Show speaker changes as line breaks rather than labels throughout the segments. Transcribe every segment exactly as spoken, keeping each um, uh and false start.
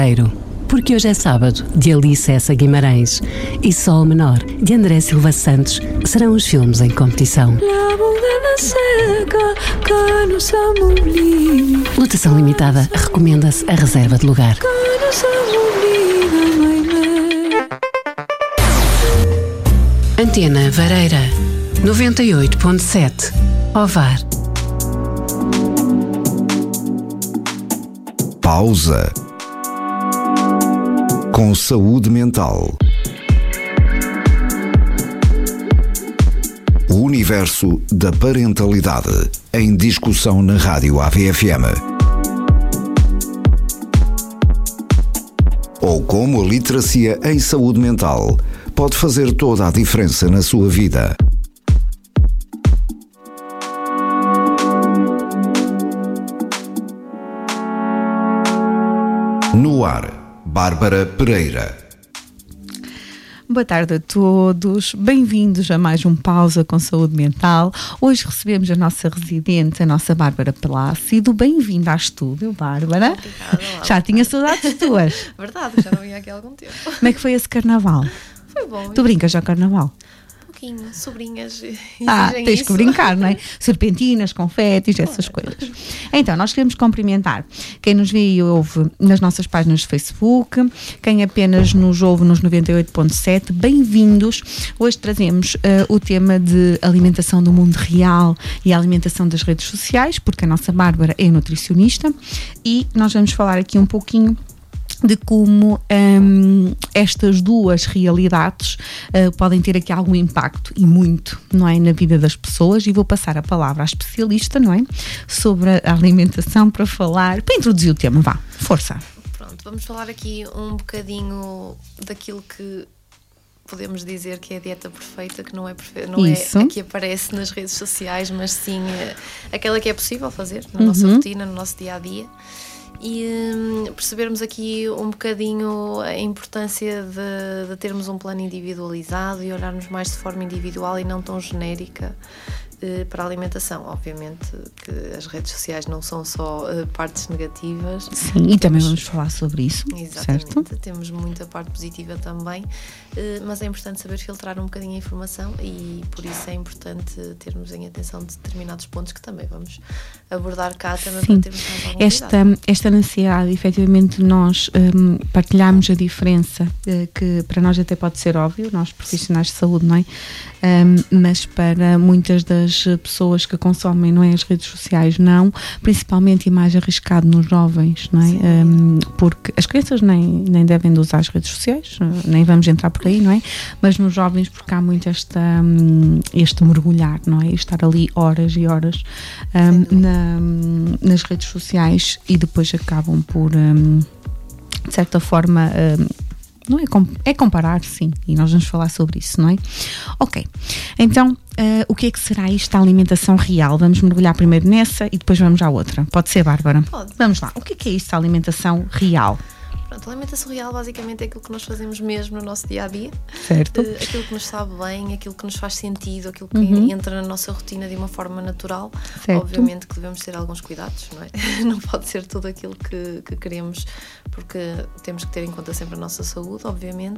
Porque hoje é sábado, de Alice Essa Guimarães, e Sol Menor, de André Silva Santos, serão os filmes em competição. Lotação limitada, recomenda-se a reserva de lugar. Antena Vareira, noventa e oito ponto sete, Ovar.
Pausa. Com saúde mental. O universo da parentalidade em discussão na Rádio A V F M. Ou como a literacia em saúde mental pode fazer toda a diferença na sua vida. No ar, Bárbara Pereira.
Boa tarde a todos, bem-vindos a mais um Pausa com Saúde Mental. Hoje recebemos a nossa residente, a nossa Bárbara Plácido. Bem-vinda ao estúdio, Bárbara.
Obrigada,
já tinha saudades tuas.
Verdade, já não vinha aqui há algum tempo.
Como é que foi esse carnaval?
Foi bom.
Tu brincas ao carnaval?
Um pouquinho, sobrinhas.
Ah, tens
isso.
que brincar, não é? Serpentinas, confetes, essas coisas. Então, nós queremos cumprimentar quem nos vê e ouve nas nossas páginas de Facebook, quem apenas nos ouve nos noventa e oito ponto sete, bem-vindos. Hoje trazemos uh, o tema de alimentação do mundo real e a alimentação das redes sociais, porque a nossa Bárbara é nutricionista e nós vamos falar aqui um pouquinho de como hum, estas duas realidades uh, podem ter aqui algum impacto, e muito, não é, na vida das pessoas. E vou passar a palavra à especialista, não é, sobre a alimentação para falar, para introduzir o tema. Vá, força.
Pronto, vamos falar aqui um bocadinho daquilo que podemos dizer que é a dieta perfeita, que não é, perfe... não é a que aparece nas redes sociais, mas sim aquela que é possível fazer na uhum. nossa rotina, no nosso dia-a-dia. E hum, percebermos aqui um bocadinho a importância de, de termos um plano individualizado e olharmos mais de forma individual e não tão genérica eh, para a alimentação. Obviamente que as redes sociais não são só eh, partes negativas.
Sim, temos... e também vamos falar sobre isso.
Exatamente,
certo?
Temos muita parte positiva também, eh, mas é importante saber filtrar um bocadinho a informação e por isso é importante termos em atenção determinados pontos que também vamos abordar cá também.
Sim.
Para termos mais algum
esta,
cuidado.
esta necessidade, efetivamente, nós um, partilhamos a diferença, uh, que para nós até pode ser óbvio, nós profissionais de saúde, não é? Um, mas para muitas das pessoas que consomem, não é, as redes sociais, não, principalmente e mais arriscado nos jovens, não é? Um, porque as crianças nem, nem devem de usar as redes sociais, nem vamos entrar por aí, não é? Mas nos jovens, porque há muito esta, um, este mergulhar, não é? Estar ali horas e horas um, na nas redes sociais e depois acabam por, um, de certa forma, um, não é, comp- é comparar, sim, e nós vamos falar sobre isso, não é? Ok, então, uh, o que é que será isto, a alimentação real? Vamos mergulhar primeiro nessa e depois vamos à outra. Pode ser, Bárbara?
Pode.
Vamos lá, o que é que é isto, a alimentação real?
Pronto, a alimentação real basicamente é aquilo que nós fazemos mesmo no nosso dia-a-dia.
Certo.
Uh, aquilo que nos sabe bem, aquilo que nos faz sentido, aquilo que
Uhum.
entra na nossa rotina de uma forma natural.
Certo.
Obviamente que devemos ter alguns cuidados, não é? Não pode ser tudo aquilo que, que queremos, porque temos que ter em conta sempre a nossa saúde, obviamente.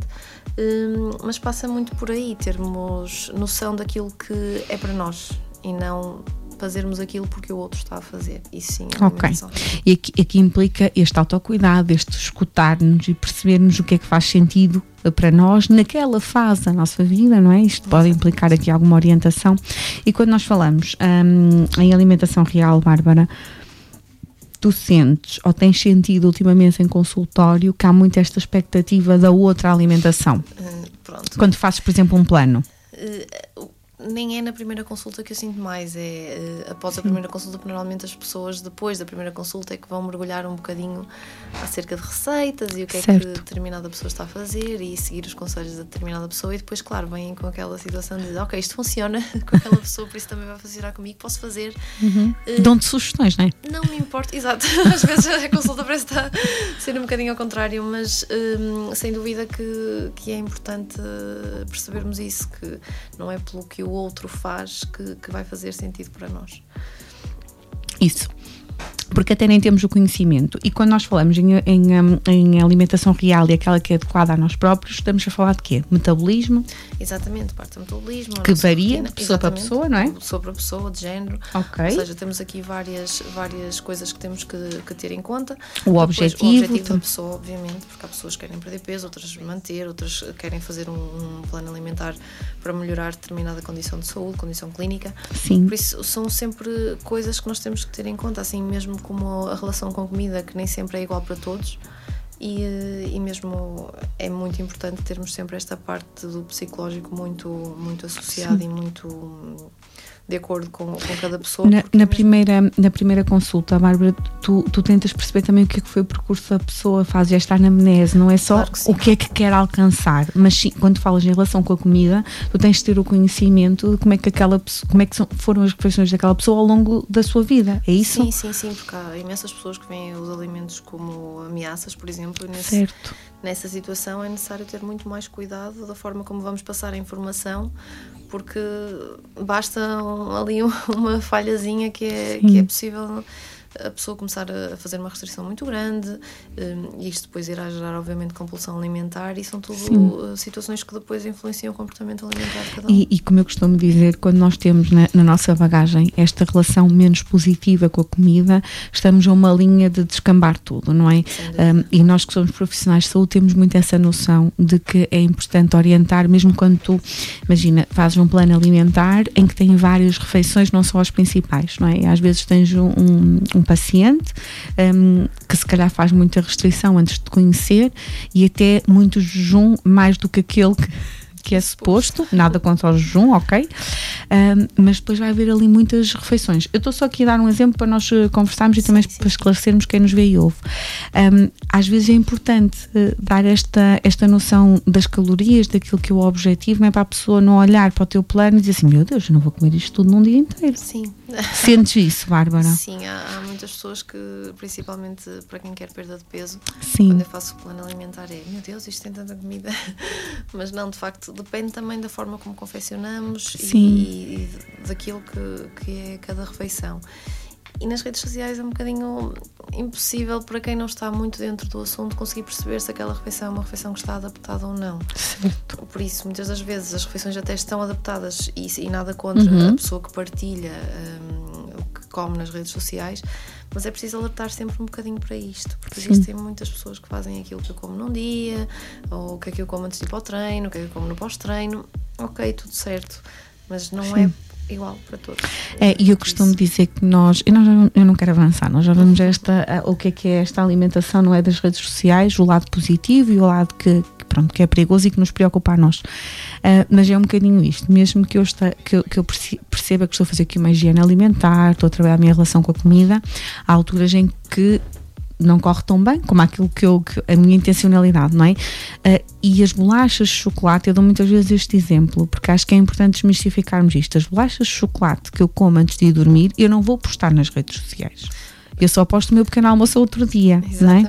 Um, mas passa muito por aí, termos noção daquilo que é para nós e não fazermos aquilo porque o outro está a fazer. Isso sim é
Ok. E aqui, aqui implica este autocuidado, este escutar-nos e percebermos o que é que faz sentido para nós naquela fase da nossa vida, não é? Isto pode implicar aqui alguma orientação. E quando nós falamos hum, em alimentação real, Bárbara, tu sentes ou tens sentido ultimamente em consultório que há muito esta expectativa da outra alimentação?
Uh, pronto.
Quando fazes, por exemplo, um plano.
Uh, nem é na primeira consulta que eu sinto mais, é uh, após Sim. a primeira consulta, porque normalmente as pessoas depois da primeira consulta é que vão mergulhar um bocadinho acerca de receitas e o que
certo.
é que determinada pessoa está a fazer e seguir os conselhos de determinada pessoa, e depois, claro, vêm com aquela situação de ok, isto funciona com aquela pessoa, por isso também vai funcionar comigo, posso fazer.
Uhum.
Uh,
Dão-te sugestões, não é?
Não me importa, exato, às vezes a consulta parece estar a ser um bocadinho ao contrário, mas um, sem dúvida que, que é importante percebermos isso, que não é pelo que o outro faz que, que vai fazer sentido para nós.
Isso. porque até nem temos o conhecimento. E quando nós falamos em, em, em alimentação real e aquela que é adequada a nós próprios, estamos a falar de quê? Metabolismo?
Exatamente, parte do metabolismo.
Que varia rotina, de pessoa para pessoa, não é?
De pessoa para pessoa, de género.
Ok.
Ou seja, temos aqui várias, várias coisas que temos que, que ter em conta.
O
Depois,
objetivo.
O objetivo da pessoa, obviamente, porque há pessoas que querem perder peso, outras manter, outras querem fazer um, um plano alimentar para melhorar determinada condição de saúde, condição clínica.
Sim.
Por isso, são sempre coisas que nós temos que ter em conta, assim mesmo como a relação com comida, que nem sempre é igual para todos. E, e mesmo é muito importante termos sempre esta parte do psicológico muito, muito associada e muito de acordo com, com cada pessoa.
Na, na,
mesmo...
primeira, na primeira consulta, Bárbara, tu, tu tentas perceber também o que é que foi o percurso da pessoa, faz esta anamnese, não é só
Claro que
o que é que quer alcançar, mas sim, quando falas em relação com a comida, tu tens de ter o conhecimento de como é que, aquela, como é que são, foram as refeições daquela pessoa ao longo da sua vida, é isso?
Sim, sim, sim, porque há imensas pessoas que veem os alimentos como ameaças, por exemplo, e nesse,
certo.
nessa situação é necessário ter muito mais cuidado da forma como vamos passar a informação, porque basta um, ali uma falhazinha que é, que é possível a pessoa começar a fazer uma restrição muito grande, um, e isto depois irá gerar obviamente compulsão alimentar, e são tudo Sim. situações que depois influenciam o comportamento alimentar de cada um.
E, e como eu costumo dizer, quando nós temos na, na nossa bagagem esta relação menos positiva com a comida, estamos a uma linha de descambar tudo, não é? Um, e nós que somos profissionais de saúde temos muito essa noção de que é importante orientar, mesmo quando tu, imagina, fazes um plano alimentar em que tem várias refeições, não só as principais, não é? E às vezes tens um, um, um paciente um, que se calhar faz muita restrição antes de conhecer e até muito jejum, mais do que aquele que que é suposto, nada contra o jejum, ok? Um, mas depois vai haver ali muitas refeições. Eu estou só aqui a dar um exemplo para nós conversarmos e sim, também sim. para esclarecermos quem nos vê e ouve. Um, às vezes é importante uh, dar esta, esta noção das calorias, daquilo que é o objetivo, não é para a pessoa não olhar para o teu plano e dizer assim, meu Deus, eu não vou comer isto tudo num dia inteiro.
Sim.
Sentes isso, Bárbara?
Sim, há, há muitas pessoas que, principalmente para quem quer perda de peso,
sim.
quando eu faço o plano alimentar é, meu Deus, isto tem tanta comida. Mas não, de facto, depende também da forma como confeccionamos e, e daquilo que, que é cada refeição. E nas redes sociais é um bocadinho impossível para quem não está muito dentro do assunto conseguir perceber se aquela refeição é uma refeição que está adaptada ou não.
Certo.
Por isso, muitas das vezes as refeições até estão adaptadas e, e nada contra
uhum.
a pessoa que partilha um, o que come nas redes sociais, mas é preciso alertar sempre um bocadinho para isto, porque
Sim.
existem muitas pessoas que fazem aquilo que eu como num dia, ou o que é que eu como antes de ir para o treino, o que é que eu como no pós-treino. Ok, tudo certo, mas não Sim. é igual para todos.
É, e eu costumo dizer que nós, e nós já, eu não quero avançar, nós já vamos a esta, a, o que é que é esta alimentação, não é, das redes sociais, o lado positivo e o lado que, que, pronto, que é perigoso e que nos preocupa a nós. Uh, mas é um bocadinho isto, mesmo que eu, esta, que, eu, que eu perceba que estou a fazer aqui uma higiene alimentar, estou a trabalhar a minha relação com a comida, há alturas em que não corre tão bem como aquilo que eu, que a minha intencionalidade, não é? Uh, e as bolachas de chocolate, eu dou muitas vezes este exemplo, porque acho que é importante desmistificarmos isto. As bolachas de chocolate que eu como antes de ir dormir, eu não vou postar nas redes sociais. Eu só posto o meu pequeno almoço outro dia, não é?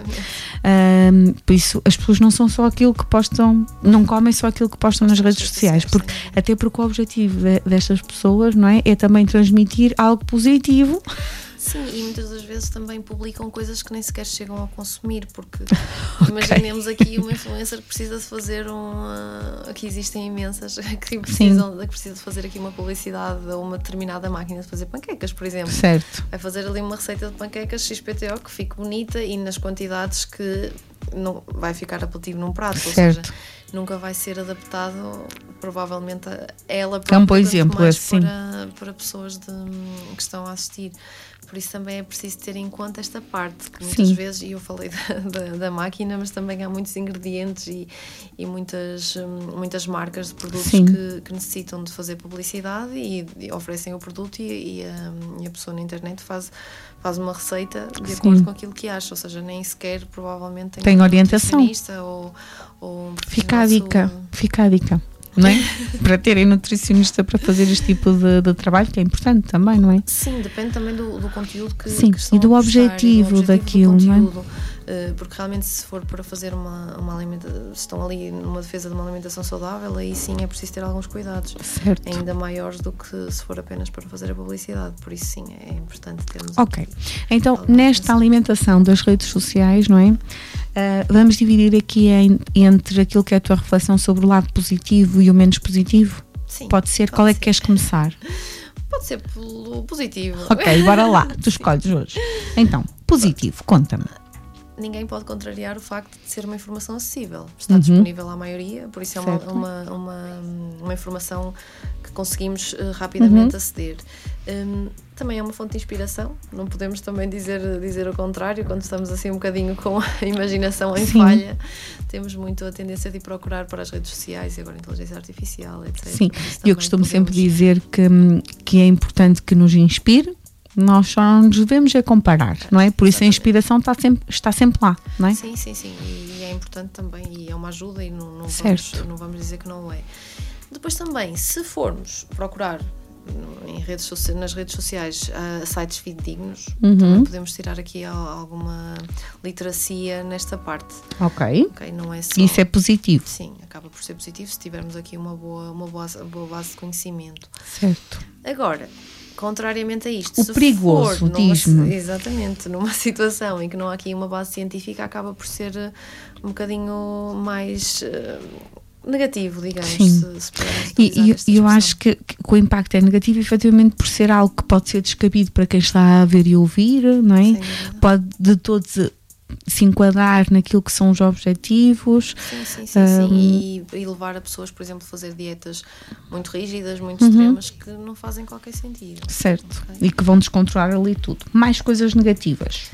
Um, por isso, as pessoas não são só aquilo que postam, não comem só aquilo que postam nas redes sociais, porque, até porque o objetivo de, destas pessoas, não é? É também transmitir algo positivo.
Sim, e muitas das vezes também publicam coisas que nem sequer chegam a consumir, porque okay. imaginemos aqui uma influencer que precisa de fazer uma... Aqui existem imensas que precisam de, que precisa de fazer aqui uma publicidade a uma determinada máquina de fazer panquecas, por exemplo.
Certo.
Vai fazer ali uma receita de panquecas X P T O que fique bonita e nas quantidades que não vai ficar apelativo num prato,
certo.
Ou seja, nunca vai ser adaptado provavelmente a ela
própria, é um bom exemplo,
mais
assim.
para, para pessoas de, que estão a assistir. Por isso também é preciso ter em conta esta parte, que muitas Sim. vezes, e eu falei da, da, da máquina, mas também há muitos ingredientes e, e muitas, muitas marcas de produtos que, que necessitam de fazer publicidade e, e oferecem o produto e, e, a, e a pessoa na internet faz, faz uma receita de Sim. acordo com aquilo que acha, ou seja, nem sequer provavelmente tem,
tem
um
orientação.
Ou, ou um
fica a dica, fica a dica. Não é? Para terem nutricionista para fazer este tipo de, de trabalho, que é importante também, não é?
Sim, depende também do, do conteúdo que,
Sim,
que estão
e do
a
objetivo,
e do objetivo
daquilo,
do
não é?
porque realmente se for para fazer uma, uma alimentação, estão ali numa defesa de uma alimentação saudável, aí sim é preciso ter alguns cuidados,
certo.
ainda maiores do que se for apenas para fazer a publicidade, por isso sim, é importante termos...
Ok, então nesta alimentação das redes sociais, não é? Uh, vamos dividir aqui em, entre aquilo que é a tua reflexão sobre o lado positivo e o menos positivo?
Sim.
Pode ser?
Pode
Qual é
ser.
que queres começar?
Pode ser pelo positivo.
Ok, bora lá, tu escolhes hoje. Então, positivo, conta-me.
Ninguém pode contrariar o facto de ser uma informação acessível. Está
uhum.
disponível à maioria, por isso é uma, uma, uma, uma informação que conseguimos uh, rapidamente uhum. aceder. Um, também é uma fonte de inspiração, não podemos também dizer, dizer o contrário, quando estamos assim um bocadinho com a imaginação em Sim. falha, temos muito a tendência de ir procurar para as redes sociais e agora a inteligência artificial, etcétera.
Sim, eu costumo podemos... sempre dizer que, que é importante que nos inspire. Nós só não nos devemos é comparar, não é? Por isso a inspiração está sempre, está sempre lá, não é?
Sim, sim, sim. E é importante também, e é uma ajuda e não, não,
certo.
Vamos, não vamos dizer que não é. Depois também, se formos procurar em redes, nas redes sociais uh, sites fidedignos, uhum. também podemos tirar aqui alguma literacia nesta parte.
Ok.
okay não é só,
isso é positivo.
Sim, acaba por ser positivo se tivermos aqui uma boa, uma boa, boa base de conhecimento.
Certo.
Agora, contrariamente a isto,
o
se
perigoso,
for numa,
diz-me.
Exatamente, numa situação em que não há aqui uma base científica, acaba por ser um bocadinho mais uh, negativo, digamos.
Sim.
Se, se
e e eu acho que, que o impacto é negativo, efetivamente, por ser algo que pode ser descabido para quem está a ver e ouvir, não é?
Sim,
pode de todos se enquadrar naquilo que são os objetivos.
Sim, sim, sim, um, sim. E, e levar a pessoas, por exemplo, a fazer dietas muito rígidas, muito uhum. extremas, que não fazem qualquer sentido.
Certo,
okay?
E que vão descontrolar ali tudo. Mais coisas negativas.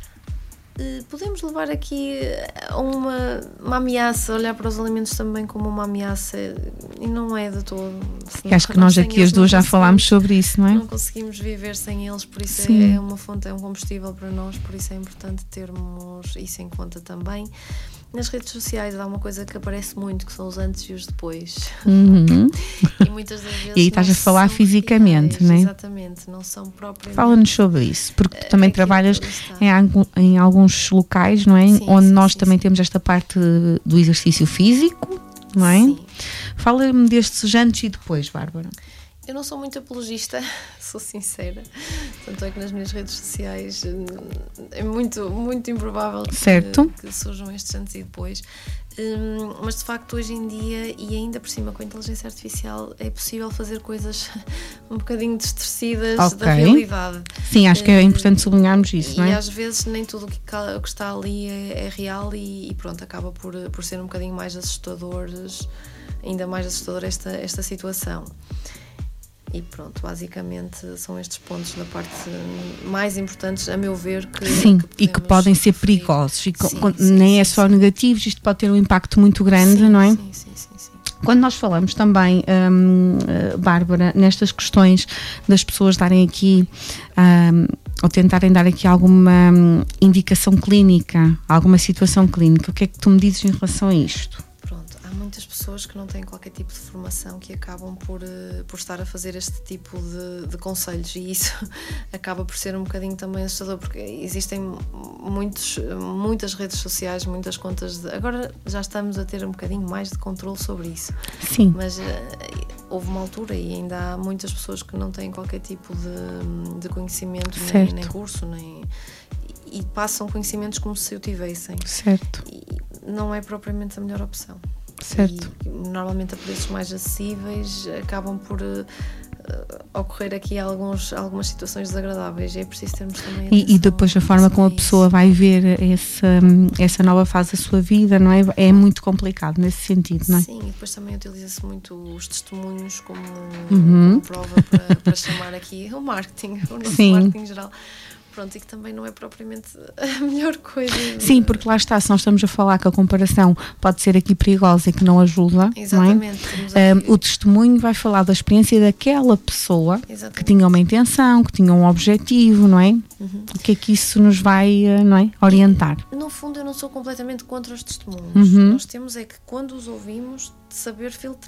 Uh, podemos levar aqui uma, uma ameaça, olhar para os alimentos também como uma ameaça, e não é de todo.
Acho que nós aqui as duas já falámos sobre isso, não é?
Não conseguimos viver sem eles, por isso
Sim.
é uma fonte, é um combustível para nós, por isso é importante termos isso em conta também. Nas redes sociais há uma coisa que aparece muito, que são os antes e os depois.
Uhum.
E muitas das vezes
e aí estás a falar fisicamente, não é?
Exatamente, não são propriamente...
Fala-nos sobre isso, porque tu também
é
trabalhas em, em alguns locais, não é?
Sim,
onde
sim,
nós
sim,
também
sim.
temos esta parte do exercício físico, não é?
Sim.
Fala-me destes antes e depois, Bárbara.
Eu não sou muito apologista, sou sincera, tanto é que nas minhas redes sociais é muito, muito improvável que, que surjam estes antes e depois, um, mas de facto hoje em dia, e ainda por cima com a inteligência artificial, é possível fazer coisas um bocadinho distorcidas okay. da realidade.
Sim, acho que é importante sublinharmos isso,
e,
não é?
E às vezes nem tudo o que, que está ali é, é real e, e pronto, acaba por, por ser um bocadinho mais assustador, ainda mais assustador esta, esta situação. E pronto, basicamente são estes pontos da parte mais importantes, a meu ver, que
sim,
que
e que podem ser
referir.
perigosos. E
sim,
com,
sim,
nem
sim,
é só
sim.
negativos, isto pode ter um impacto muito grande,
sim,
não é?
Sim, sim, sim, sim.
Quando nós falamos também, hum, Bárbara, nestas questões das pessoas darem aqui, hum, ou tentarem dar aqui alguma hum, indicação clínica, alguma situação clínica, o que é que tu me dizes em relação a isto?
Pronto, há muitas pessoas que não têm qualquer tipo de formação que acabam por, por estar a fazer este tipo de, de conselhos e isso acaba por ser um bocadinho também assustador, porque existem muitos, muitas redes sociais, muitas contas de, agora já estamos a ter um bocadinho mais de controle sobre isso.
Sim.
Mas uh, houve uma altura e ainda há muitas pessoas que não têm qualquer tipo de, de conhecimento, nem, nem curso, nem, e passam conhecimentos como se o tivessem.
Certo.
E não é propriamente a melhor opção.
Certo.
E normalmente a preços mais acessíveis acabam por uh, ocorrer aqui alguns, algumas situações desagradáveis e é preciso termos também atenção.
E, e depois a forma como a pessoa vai ver essa, essa nova fase da sua vida, não é? É muito complicado nesse sentido, não é?
Sim, e depois também utiliza-se muito os testemunhos como,
uhum.
como prova para, para chamar aqui o marketing, o nosso
Sim.
marketing geral. Pronto, e que também não é propriamente a melhor coisa.
Sim, porque lá está, se nós estamos a falar que a comparação pode ser aqui perigosa e que não ajuda,
exatamente,
não é? Um, o testemunho vai falar da experiência daquela pessoa
exatamente.
Que tinha uma intenção, que tinha um objetivo, não é? Uhum. O que é que isso nos vai, não é, orientar?
E, no fundo, eu não sou completamente contra os testemunhos.
Uhum.
Nós temos é que, quando os ouvimos, de saber filtrar.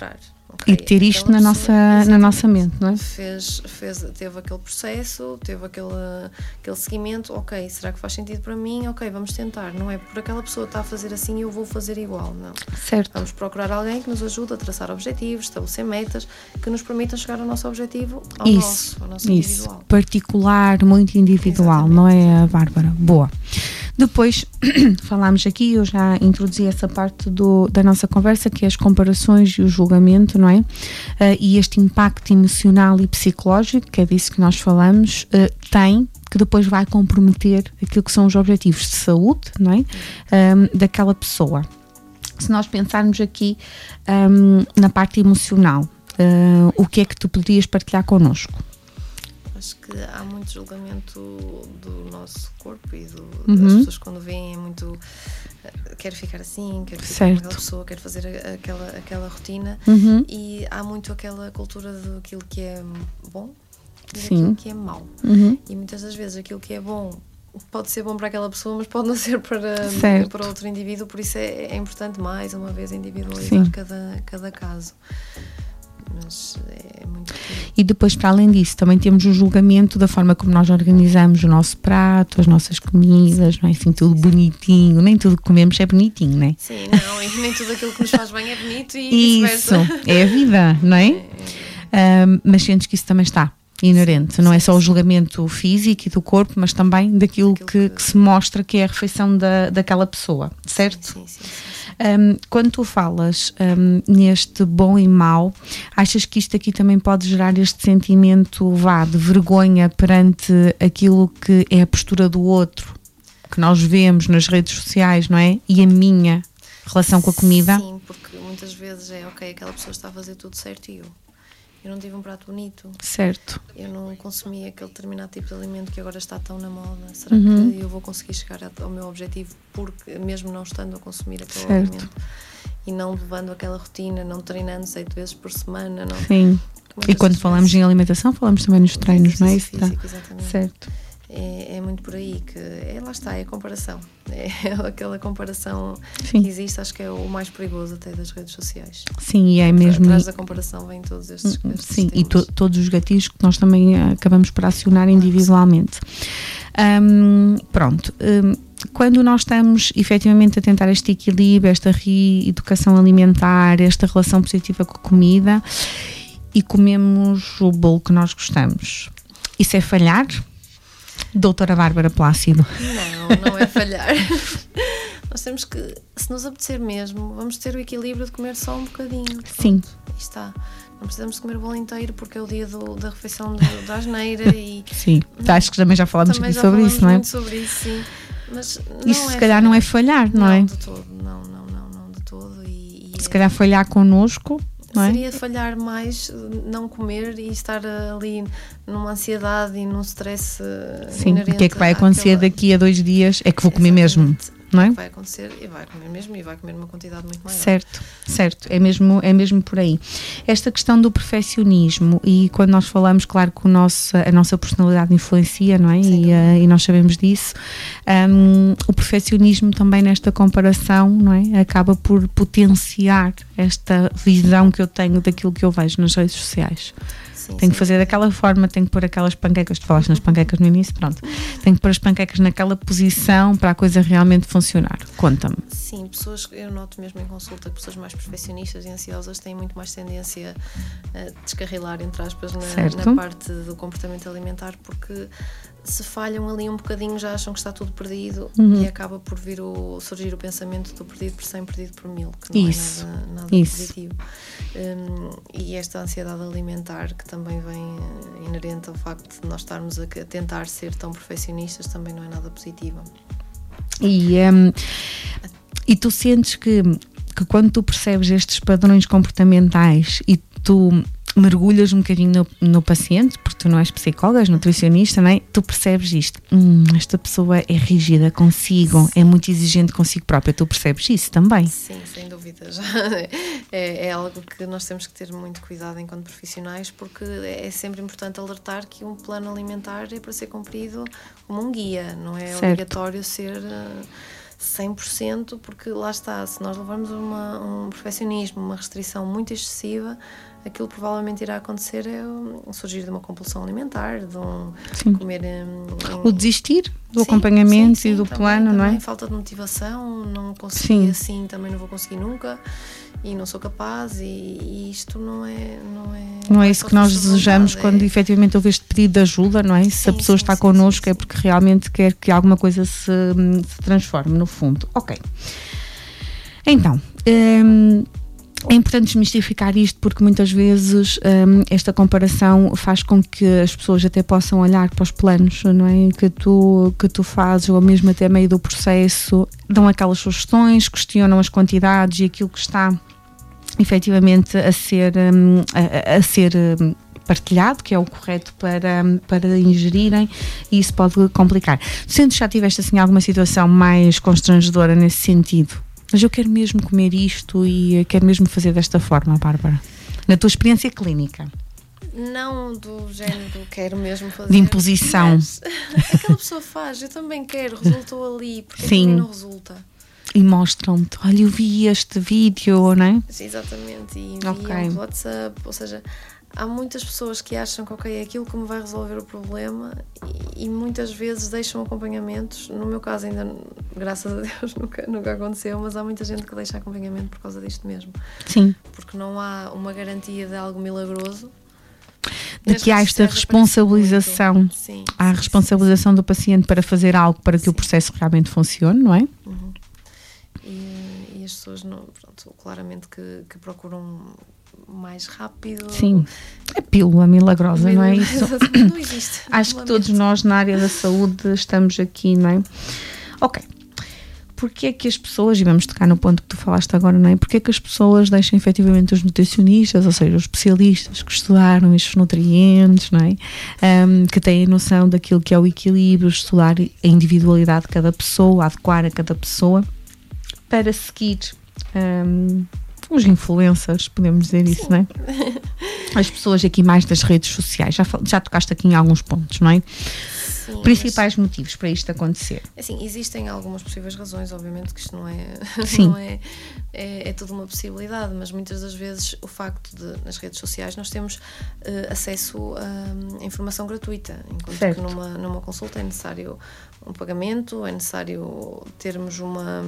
Okay, e ter isto na nossa, na nossa mente, não é?
Fez, fez, teve aquele processo, teve aquele, aquele seguimento, ok, será que faz sentido para mim? Ok, vamos tentar, não é por aquela pessoa está a fazer assim e eu vou fazer igual, não.
Certo.
Vamos procurar alguém que nos ajude a traçar objetivos, estabelecer metas, que nos permitam chegar ao nosso objetivo, ao
isso,
nosso, ao nosso
isso.
individual.
Particular, muito individual, exatamente, não é, a Bárbara? Boa. Depois falámos aqui, eu já introduzi essa parte do, da nossa conversa, que é as comparações e o julgamento, não é? Uh, e este impacto emocional e psicológico, que é disso que nós falamos, uh, tem, que depois vai comprometer aquilo que são os objetivos de saúde, não é? Um, daquela pessoa. Se nós pensarmos aqui um, na parte emocional, uh, o que é que tu poderias partilhar connosco?
Acho que há muito julgamento do nosso corpo e do,
uhum.
das pessoas quando veem é muito uh, quero ficar assim, quero ficar
certo.
com aquela pessoa, quero fazer a, aquela, aquela rotina
uhum.
e há muito aquela cultura daquilo que é bom e
Sim.
daquilo que é mau
uhum.
e muitas das vezes aquilo que é bom pode ser bom para aquela pessoa, mas pode não ser para, para outro indivíduo, por isso é, é importante mais uma vez individualizar cada, cada caso. Mas é muito difícil.
E depois, para além disso, também temos o julgamento da forma como nós organizamos o nosso prato, as nossas comidas, não é assim, tudo bonitinho, nem tudo que comemos é bonitinho, não é?
Sim, não, e nem tudo aquilo que nos faz bem é bonito e
isso,
vice-versa.
É a vida, não é? é, é. Um, mas sentes que isso também está inerente, sim, não sim, é só o julgamento físico e do corpo, mas também daquilo que, que... que se mostra que é a refeição da, daquela pessoa, certo?
Sim, sim, sim, sim.
Um, quando tu falas um, neste bom e mau, achas que isto aqui também pode gerar este sentimento, vá, de vergonha perante aquilo que é a postura do outro, que nós vemos nas redes sociais, não é? E a minha relação com a comida?
Sim, porque muitas vezes é, ok, aquela pessoa está a fazer tudo certo e eu Eu não tive um prato bonito.
Certo.
Eu não consumi aquele determinado tipo de alimento que agora está tão na moda. Será
uhum.
que eu vou conseguir chegar ao meu objetivo porque, mesmo não estando a consumir aquele
certo.
alimento e não levando aquela rotina, não treinando sete vezes por semana? Não...
Sim. E quando falamos vezes... em alimentação, falamos também nos treinos, não é isso?
Físico, exatamente.
Certo.
É, é muito por aí que é, lá está, é a comparação, é aquela comparação
sim.
que existe, acho que é o mais perigoso até das redes sociais.
Sim, e é mesmo.
Atrás da comparação vem todos estes, estes
sim,
temas.
e to, todos os gatilhos que nós também acabamos por acionar individualmente. Um, pronto, um, quando nós estamos efetivamente a tentar este equilíbrio, esta reeducação alimentar, esta relação positiva com a comida e comemos o bolo que nós gostamos, isso é falhar? Doutora Bárbara Plácido.
Não, não é falhar. Nós temos que, se nos apetecer mesmo, vamos ter o equilíbrio de comer só um bocadinho. Pronto,
sim.
Aí está. Não precisamos de comer o bolo inteiro porque é o dia do, da refeição do, da asneira e...
Sim, não, acho que também já falámos
também
aqui
já
sobre
falamos
isso, não é?
muito sobre isso, sim. Mas não
isso
é
se calhar
falhar.
não é falhar, não,
não
é?
Não, de todo, não, não, não, não, de todo. E, e
se
é...
calhar falhar connosco, não é?
Seria falhar mais, não comer e estar ali numa ansiedade e num stress.
Sim, o que é que vai acontecer àquela... daqui a dois dias? É que vou comer mesmo, não é?
Vai acontecer e vai comer mesmo e vai comer uma quantidade muito maior.
Certo, certo, é mesmo, é mesmo por aí. Esta questão do perfeccionismo, e quando nós falamos, claro que o nosso, a nossa personalidade influencia, não é? E, uh, e nós sabemos disso. Um, o perfeccionismo também nesta comparação, não é? Acaba por potenciar esta visão que eu tenho daquilo que eu vejo nas redes sociais.
Sim,
tenho
sim.
que fazer daquela forma, tenho que pôr aquelas panquecas, tu falaste nas panquecas no início, pronto, tenho que pôr as panquecas naquela posição para a coisa realmente funcionar. Conta-me.
Sim, pessoas, eu noto mesmo em consulta que pessoas mais perfeccionistas e ansiosas têm muito mais tendência a descarrilar, entre aspas, na, na parte do comportamento alimentar, porque se falham ali um bocadinho já acham que está tudo perdido, uhum. e acaba por vir o, surgir o pensamento do perdido por cem, perdido por mil, que não
isso,
é nada, nada
isso.
positivo. Um, e esta ansiedade alimentar que também vem uh, inerente ao facto de nós estarmos a, a tentar ser tão perfeccionistas também não é nada positiva.
E, um, e tu sentes que, que quando tu percebes estes padrões comportamentais e tu mergulhas um bocadinho no, no paciente, porque tu não és psicóloga, és nutricionista, não é? Tu percebes isto, hum, esta pessoa é rígida consigo, sim. é muito exigente consigo própria, tu percebes isso também?
Sim, sem dúvida, já é, é algo que nós temos que ter muito cuidado enquanto profissionais, porque é sempre importante alertar que um plano alimentar é para ser cumprido como um guia, não é
certo.
obrigatório ser... cem por cento, porque lá está, se nós levarmos uma, um perfeccionismo, uma restrição muito excessiva, aquilo provavelmente irá acontecer é o surgir de uma compulsão alimentar, de um sim. comer... Um,
o desistir do sim, acompanhamento sim, sim, e do
também,
plano,
também,
não é?
Falta de motivação, não consegui assim, também não vou conseguir nunca e não sou capaz e, e isto não é... Não é,
não é isso que nós desejamos vontade, quando é... efetivamente houve este pedido de ajuda, não é? Se sim, a pessoa sim, está sim, connosco sim, sim. é porque realmente quer que alguma coisa se, se transforme, no fundo. Ok. Então... Hum, é importante desmistificar isto porque muitas vezes um, esta comparação faz com que as pessoas até possam olhar para os planos, não é? que, tu, que tu fazes, ou mesmo até meio do processo, dão aquelas sugestões, questionam as quantidades e aquilo que está efetivamente a ser, um, a, a ser um, partilhado, que é o correto para, para ingerirem, e isso pode complicar. Sendo que já tiveste assim alguma situação mais constrangedora nesse sentido? Mas eu quero mesmo comer isto e quero mesmo fazer desta forma, Bárbara. Na tua experiência clínica.
Não do género, quero mesmo fazer.
De imposição.
Mas aquela pessoa faz, eu também quero, resultou ali, porque
sim.
também não resulta.
E mostram-te, olha, eu vi este vídeo, não é?
Exatamente, e enviam okay. do WhatsApp, ou seja... Há muitas pessoas que acham que ok, é aquilo que me vai resolver o problema e, e muitas vezes deixam acompanhamentos. No meu caso ainda, graças a Deus, nunca, nunca aconteceu, mas há muita gente que deixa acompanhamento por causa disto mesmo.
Sim.
Porque não há uma garantia de algo milagroso.
De que há esta responsabilização, sim, há a responsabilização sim, sim. do paciente para fazer algo para que sim. o processo realmente funcione, não é?
Uhum. E, e as pessoas, não, pronto, claramente que, que procuram... mais rápido.
Sim, a pílula milagrosa, não é isso?
Não existe.
Acho que todos nós na área da saúde estamos aqui, não é? Ok. Porque é que as pessoas, e vamos tocar no ponto que tu falaste agora, não é? Porque é que as pessoas deixam efetivamente os nutricionistas, ou seja, os especialistas que estudaram estes nutrientes, não é? Um, que têm noção daquilo que é o equilíbrio, estudar a individualidade de cada pessoa, adequar a cada pessoa, para seguir... Um, os influencers, podemos dizer isso, sim. não é? As pessoas aqui mais das redes sociais, já, já tocaste aqui em alguns pontos, não é? Sim, principais mas, motivos para isto acontecer.
Assim, existem algumas possíveis razões, obviamente que isto não é,
sim.
não é, é, é tudo uma possibilidade, mas muitas das vezes o facto de, nas redes sociais, nós temos uh, acesso a, a informação gratuita, enquanto certo. que numa, numa consulta é necessário um pagamento, é necessário termos uma...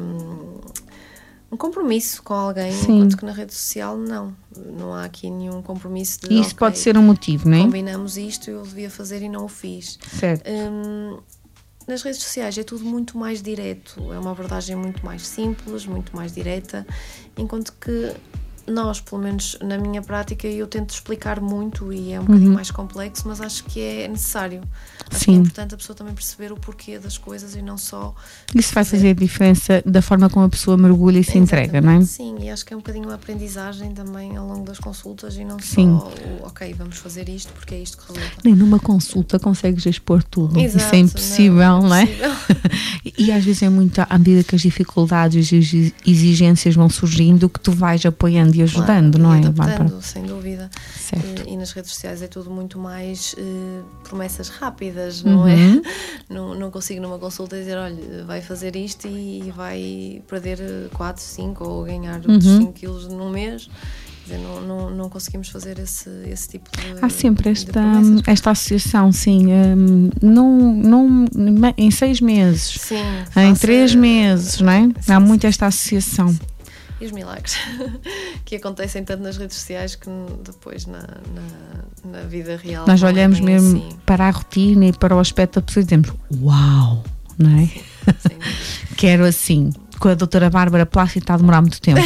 um compromisso com alguém, sim. enquanto que na rede social não, não há aqui nenhum compromisso de...
Isso okay, pode ser um motivo, não é?
Combinamos isto, eu devia fazer e não o fiz.
Certo.
Hum, nas redes sociais é tudo muito mais direto, é uma abordagem muito mais simples, muito mais direta, enquanto que nós, pelo menos na minha prática, eu tento explicar muito e é um bocadinho uhum. mais complexo, mas acho que é necessário. Acho
Sim.
que é importante a pessoa também perceber o porquê das coisas e não só...
Isso vai fazer a diferença da forma como a pessoa mergulha e se Exatamente. entrega, não é?
Sim, e acho que é um bocadinho uma aprendizagem também ao longo das consultas e não Sim. só o, ok, vamos fazer isto porque é isto que resulta.
Nem numa consulta consegues expor tudo.
Exato,
isso é impossível, não,
não
é?
Impossível.
e, e às vezes é muito à medida que as dificuldades e exigências vão surgindo que tu vais apoiando e ajudando,
claro,
não
e
é?
adaptando, sem dúvida.
Certo.
E, e nas redes sociais é tudo muito mais uh, promessas rápidas, não
uhum.
é? Não, não consigo numa consulta dizer, olha, vai fazer isto e vai perder quatro, cinco ou ganhar outros uhum. cinco quilos num mês. Quer dizer, não, não, não conseguimos fazer esse, esse tipo de
Há sempre esta, esta associação, sim. Um, não, não, em seis meses,
sim,
em
faça,
três meses, não é?
Sim,
Há muito
sim,
esta associação.
Sim. E os milagres que acontecem tanto nas redes sociais que depois na, na, na vida real.
Nós olhamos mesmo
assim.
para a rotina e para o aspecto da pessoa e dizemos, uau, não é?
Sim, sim.
Quero assim. Com a doutora Bárbara Plácido está a demorar muito tempo.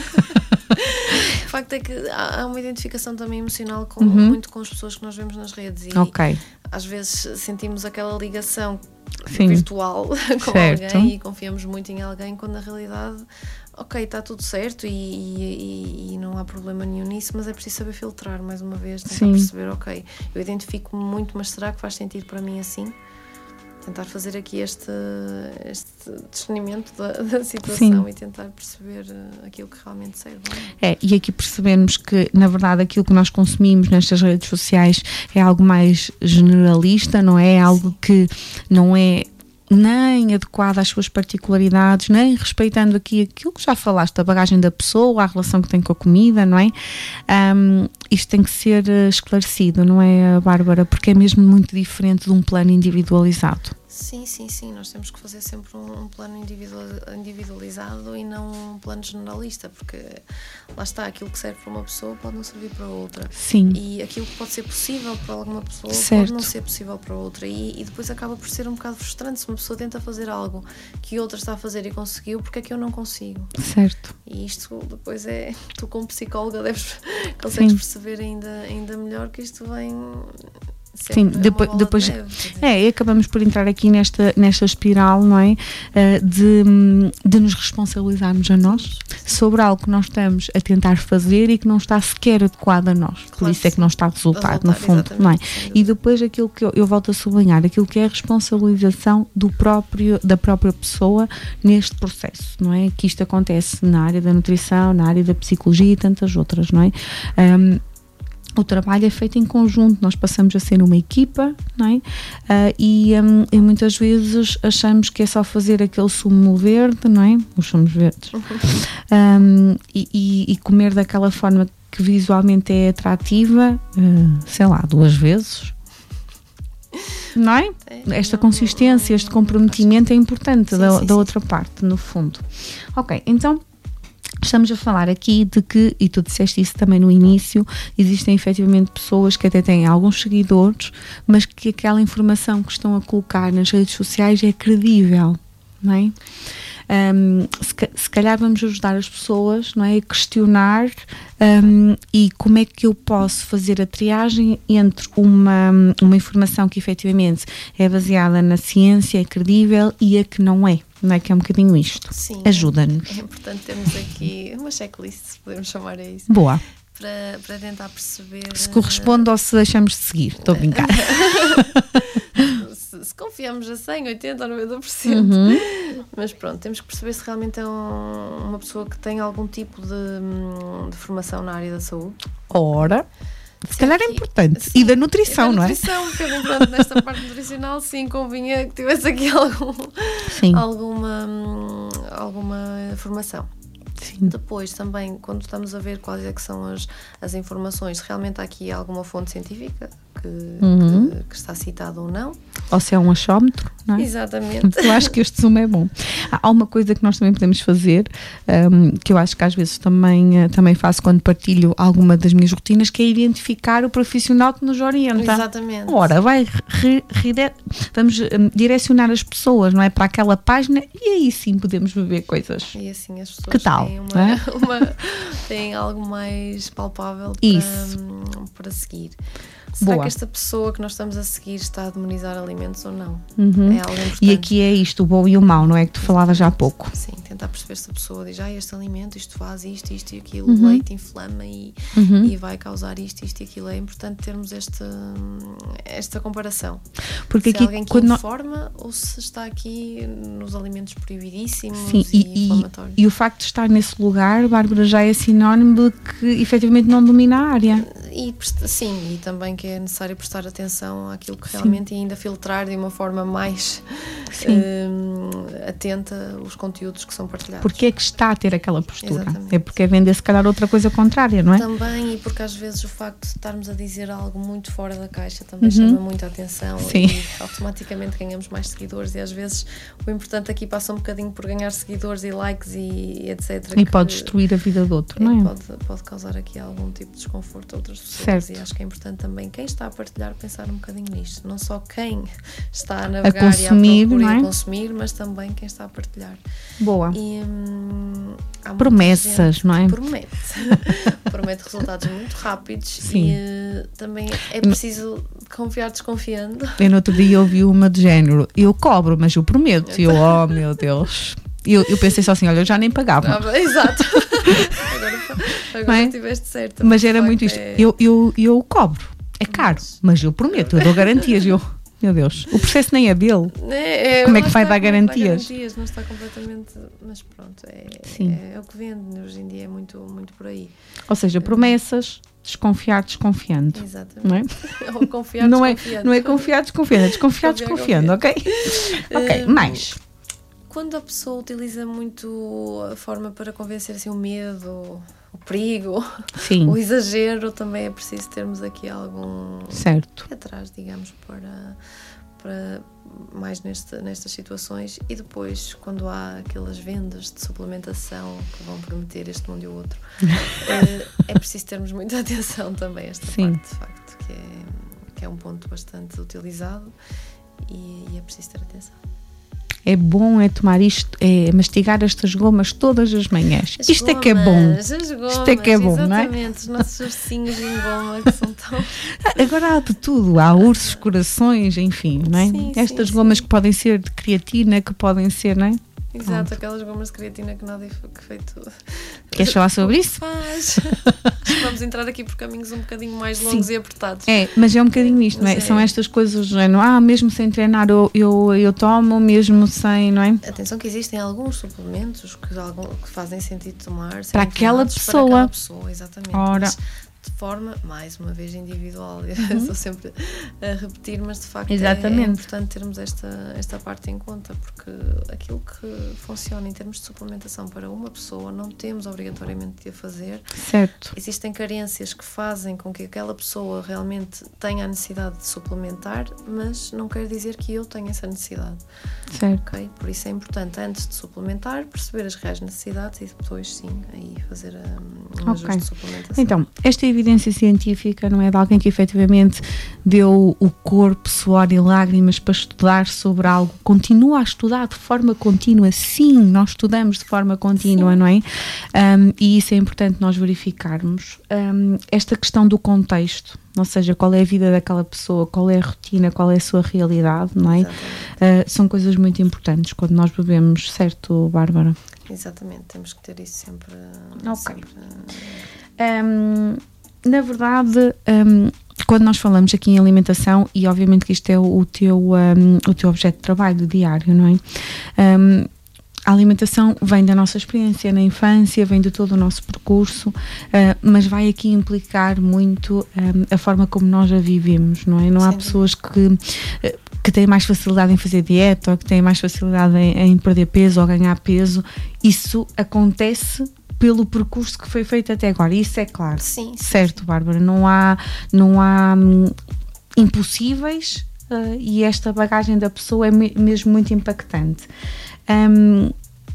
O facto é que há uma identificação também emocional com, uhum. muito com as pessoas que nós vemos nas redes e
okay.
às vezes sentimos aquela ligação
Sim.
virtual com
certo.
alguém e confiamos muito em alguém quando na realidade ok, está tudo certo e, e, e não há problema nenhum nisso, mas é preciso saber filtrar mais uma vez, tentar
Sim.
perceber, ok, eu identifico-me muito, mas será que faz sentido para mim assim? Tentar fazer aqui este, este discernimento da, da situação Sim. e tentar perceber aquilo que realmente serve.
É? É, e aqui percebemos que, na verdade, aquilo que nós consumimos nestas redes sociais é algo mais generalista, não é? É algo que não é nem adequada às suas particularidades, nem respeitando aqui aquilo que já falaste, a bagagem da pessoa, a relação que tem com a comida, não é? Um, isto tem que ser esclarecido, não é, Bárbara? Porque é mesmo muito diferente de um plano individualizado.
Sim, sim, sim, nós temos que fazer sempre um, um plano individualizado e não um plano generalista, porque lá está, aquilo que serve para uma pessoa pode não servir para outra.
Sim.
E aquilo que pode ser possível para alguma pessoa
certo.
Pode não ser possível para outra, e, e depois acaba por ser um bocado frustrante se uma pessoa tenta fazer algo que outra está a fazer e conseguiu, porque é que eu não consigo?
Certo.
E isto depois é, tu como psicóloga deves, consegues
Sim.
perceber ainda, ainda melhor que isto vem...
Sim, depois, depois de é, e acabamos por entrar aqui nesta, nesta espiral, não é? Uh, de, de nos responsabilizarmos a nós sobre algo que nós estamos a tentar fazer e que não está sequer adequado a nós. Claro, por isso é que não está a resultar, resultar no fundo, não é? E depois aquilo que eu, eu volto a sublinhar, aquilo que é a responsabilização do próprio, da própria pessoa neste processo, não é? Que isto acontece na área da nutrição, na área da psicologia e tantas outras, não é? Um, O trabalho é feito em conjunto, nós passamos a ser uma equipa, não é? Uh, e, um, e muitas vezes achamos que é só fazer aquele sumo verde, não é? Os sumos verdes. Um, e, e, e comer daquela forma que visualmente é atrativa, uh, sei lá, duas vezes. Não é? Esta consistência, este comprometimento é importante sim, da, sim, da outra parte, no fundo. Ok, então... Estamos a falar aqui de que, e tu disseste isso também no início, existem efetivamente pessoas que até têm alguns seguidores, mas que aquela informação que estão a colocar nas redes sociais é credível, não é? Um, se, se calhar vamos ajudar as pessoas, não é, a questionar um, e como é que eu posso fazer a triagem entre uma, uma informação que efetivamente é baseada na ciência, é credível, e a que não é. Não é que é um bocadinho isto?
Sim,
ajuda-nos.
É importante termos aqui uma checklist, se podemos chamar a isso.
Boa.
Para, para tentar perceber...
Se corresponde ou se deixamos de seguir, estou a brincar.
se, se confiamos a cem, oitenta ou noventa por cento. Uhum. Mas pronto, temos que perceber se realmente é um, uma pessoa que tem algum tipo de, de formação na área da saúde. Ora...
Se calhar é importante. Sim, e da nutrição,
e da
não é?
nutrição, porque bem pronto, nesta parte nutricional, sim, convinha que tivesse aqui algum, sim. alguma, alguma formação. Sim. Depois também, quando estamos a ver quais é que são as, as informações, se realmente há aqui alguma fonte científica que, uhum. que, que está citada ou não.
Ou se é um achómetro, não é?
Exatamente.
Eu acho que este sumo é bom. Há uma coisa que nós também podemos fazer, um, que eu acho que às vezes também, uh, também faço quando partilho alguma das minhas rotinas, que é identificar o profissional que nos orienta.
Exatamente.
Ora, vai re, re, vamos um, direcionar as pessoas, não é, para aquela página, e aí sim podemos beber coisas.
E assim as pessoas
que tal,
têm, uma, é? uma, têm algo mais palpável para, para seguir. Será Boa. Que esta pessoa que nós estamos a seguir está a demonizar alimentos ou não?
Uhum.
É algo importante.
E aqui é isto, o bom e o mau, não é? Que tu falavas já há pouco.
Sim, tentar perceber se a pessoa diz, ah, este alimento, isto faz isto, isto e aquilo, uhum. o leite inflama e, uhum. e vai causar isto, isto e aquilo. É importante termos este, esta comparação.
Porque
se
aqui,
é alguém que
quando
informa não... ou se está aqui nos alimentos proibidíssimos.
Sim,
e,
e
inflamatórios.
E, e o facto de estar nesse lugar, Bárbara, já é sinónimo de que efetivamente não domina a área.
E, sim, e também que é necessário prestar atenção àquilo que realmente, sim. e ainda filtrar de uma forma mais um, atenta os conteúdos que são partilhados.
Porque é que está a ter aquela postura? Exatamente. É porque é vender se calhar outra coisa contrária, não é?
Também, e porque às vezes o facto de estarmos a dizer algo muito fora da caixa também uhum. chama muita atenção. Sim. E automaticamente ganhamos mais seguidores, e às vezes o importante aqui passa um bocadinho por ganhar seguidores e likes e etcétera.
E pode destruir a vida do outro, não é?
Pode, pode causar aqui algum tipo de desconforto a outras pessoas.
Certo.
E acho que é importante também quem está a partilhar pensar um bocadinho nisto, não só quem está a navegar
a consumir,
e a procurar
não é?
a consumir, mas também quem está a partilhar.
Boa.
E, hum,
promessas, não é?
Promete. Promete resultados muito rápidos.
Sim.
E uh, também é preciso confiar desconfiando.
Eu no outro dia ouvi uma de género, eu cobro, mas eu prometo. E eu, oh meu Deus. Eu, eu pensei só assim, olha, eu já nem pagava.
Ah, exato. Agora, agora é? Tiveste certo.
Mas era muito isto. É... Eu, eu, eu cobro. É caro, mas eu prometo, eu dou garantias. Eu, Meu Deus, o processo nem é dele.
É, é,
como é que vai dar garantias?
garantias? Não está completamente, mas pronto, é, é, é o que vende hoje em dia, é muito, muito por aí.
Ou seja, promessas, desconfiar desconfiando.
Exatamente.
Não é?
Ou confiar
não
desconfiando.
É, não é confiar desconfiando, é desconfiar desconfiando, ok? Ok,
um,
mais.
Quando a pessoa utiliza muito a forma para convencer assim, o medo, o perigo,
Sim.
o exagero, também é preciso termos aqui algum
certo.
atrás, digamos, para, para mais neste, nestas situações. E depois, quando há aquelas vendas de suplementação que vão prometer este mundo e o outro, é, é preciso termos muita atenção também a esta
Sim.
parte, de facto, que é, que é um ponto bastante utilizado e, e é preciso ter atenção.
É bom é tomar isto, é mastigar estas gomas todas as manhãs.
As
isto
gomas,
é que é bom.
As gomas,
isto é que é bom, não é?
Exatamente, os nossos ursinhos em goma que são tão...
Agora há de tudo, há ursos, corações, enfim, não é?
Sim,
Estas
sim,
gomas
sim.
que podem ser de creatina, que podem ser, não é?
Exato,
Pronto.
aquelas gomas de creatina que nada que feito.
Queres falar sobre isso?
Faz. Vamos entrar aqui por caminhos um bocadinho mais longos
Sim.
e apertados.
É, mas é um bocadinho isto, não é?
é?
São estas coisas, não é? Ah, mesmo sem treinar eu, eu, eu tomo, mesmo sem, não é?
Atenção que existem alguns suplementos que, algum, que fazem sentido tomar
para aquela pessoa.
Para aquela pessoa, exatamente.
Ora.
Mas de forma, mais uma vez, individual. Uhum. Eu estou sempre a repetir, mas de facto
exatamente.
É, é importante termos esta, esta parte em conta, porque aquilo que funciona em termos de suplementação para uma pessoa, não temos obrigatoriamente de a fazer.
Certo.
Existem carências que fazem com que aquela pessoa realmente tenha a necessidade de suplementar, mas não quer dizer que eu tenha essa necessidade.
Certo.
Okay? Por isso é importante, antes de suplementar, perceber as reais necessidades e depois, sim, aí fazer um, um
okay.
ajuste de suplementação.
Então, esta evidência científica não é de alguém que efetivamente deu o corpo, suor e lágrimas para estudar sobre algo, continua a estudar de forma contínua. Sim, nós estudamos de forma contínua, sim. não é? Um, e isso é importante nós verificarmos. Um, esta questão do contexto, ou seja, qual é a vida daquela pessoa, qual é a rotina, qual é a sua realidade, não é? Uh, são coisas muito importantes quando nós bebemos, certo, Bárbara?
Exatamente, temos que ter isso sempre.
Ok.
sempre...
Um, na verdade, um, quando nós falamos aqui em alimentação, e obviamente que isto é o, o, teu, um, o teu objeto de trabalho diário, não é? Um, a alimentação vem da nossa experiência na infância, vem de todo o nosso percurso, uh, mas vai aqui implicar muito um, a forma como nós a vivemos, não é? Não há Sim. pessoas que, que têm mais facilidade em fazer dieta, ou que têm mais facilidade em, em perder peso ou ganhar peso. Isso acontece pelo percurso que foi feito até agora, isso é claro.
Sim, sim,
certo,
sim.
Bárbara, não há, não há hum, impossíveis uh, e esta bagagem da pessoa é me- mesmo muito impactante. Um,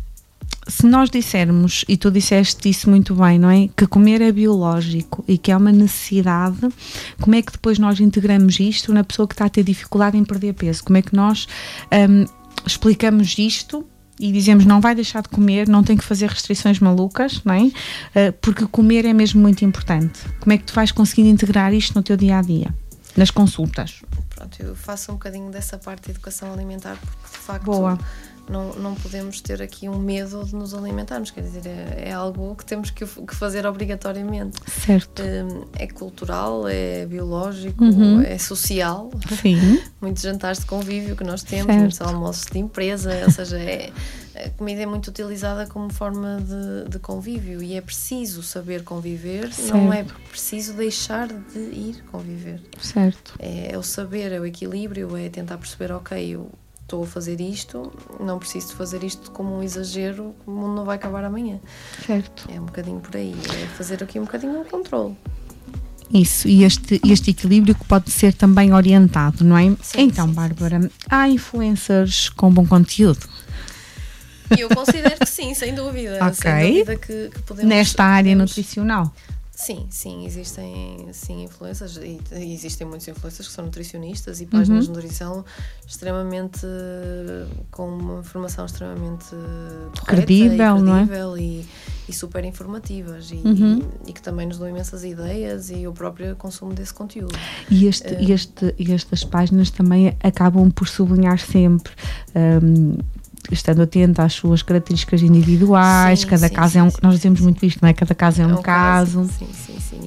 se nós dissermos, e tu disseste isso muito bem, não é? Que comer é biológico e que é uma necessidade, como é que depois nós integramos isto na pessoa que está a ter dificuldade em perder peso? Como é que nós um, explicamos isto e dizemos não vai deixar de comer, não tem que fazer restrições malucas, não é? Uh, porque comer é mesmo muito importante. Como é que tu vais conseguindo integrar isto no teu dia-a-dia, nas consultas?
Pronto, eu faço um bocadinho dessa parte de educação alimentar, porque de facto
Boa.
Não, não podemos ter aqui um medo de nos alimentarmos, quer dizer, é, é algo que temos que, que fazer obrigatoriamente.
Certo.
É, é cultural, é biológico,
uhum.
é social.
Sim.
Muitos jantares de convívio que nós temos,
certo.
muitos almoços de empresa, ou seja, é, a comida é muito utilizada como forma de, de convívio e é preciso saber conviver, certo. Não é preciso deixar de ir conviver.
Certo.
É, é o saber, é o equilíbrio, é tentar perceber, ok, eu estou a fazer isto, não preciso de fazer isto como um exagero, o mundo não vai acabar amanhã.
Certo.
É um bocadinho por aí, é fazer aqui um bocadinho o controle.
Isso, e este, este equilíbrio que pode ser também orientado, não é?
Sim,
então,
sim,
Bárbara,
sim, sim.
há influencers com bom conteúdo?
Eu considero que sim, sem dúvida.
Ok.
Sem dúvida que, que podemos...
Nesta área
podemos...
nutricional?
Sim, sim, existem sim, influências e, e existem muitos influencers que são nutricionistas e páginas uhum. de nutrição extremamente, com uma formação extremamente correta
credível,
e,
não
credível é? e, e super informativas e,
uhum.
e, e que também nos dão imensas ideias e o próprio consumo desse conteúdo.
E, este, uh, este, estas páginas também acabam por sublinhar sempre... Um, estando atenta às suas características individuais, sim, cada sim, caso sim, é um, sim, nós dizemos sim, muito isto, não é? Cada caso é um, é um caso.
caso. Sim, sim, sim.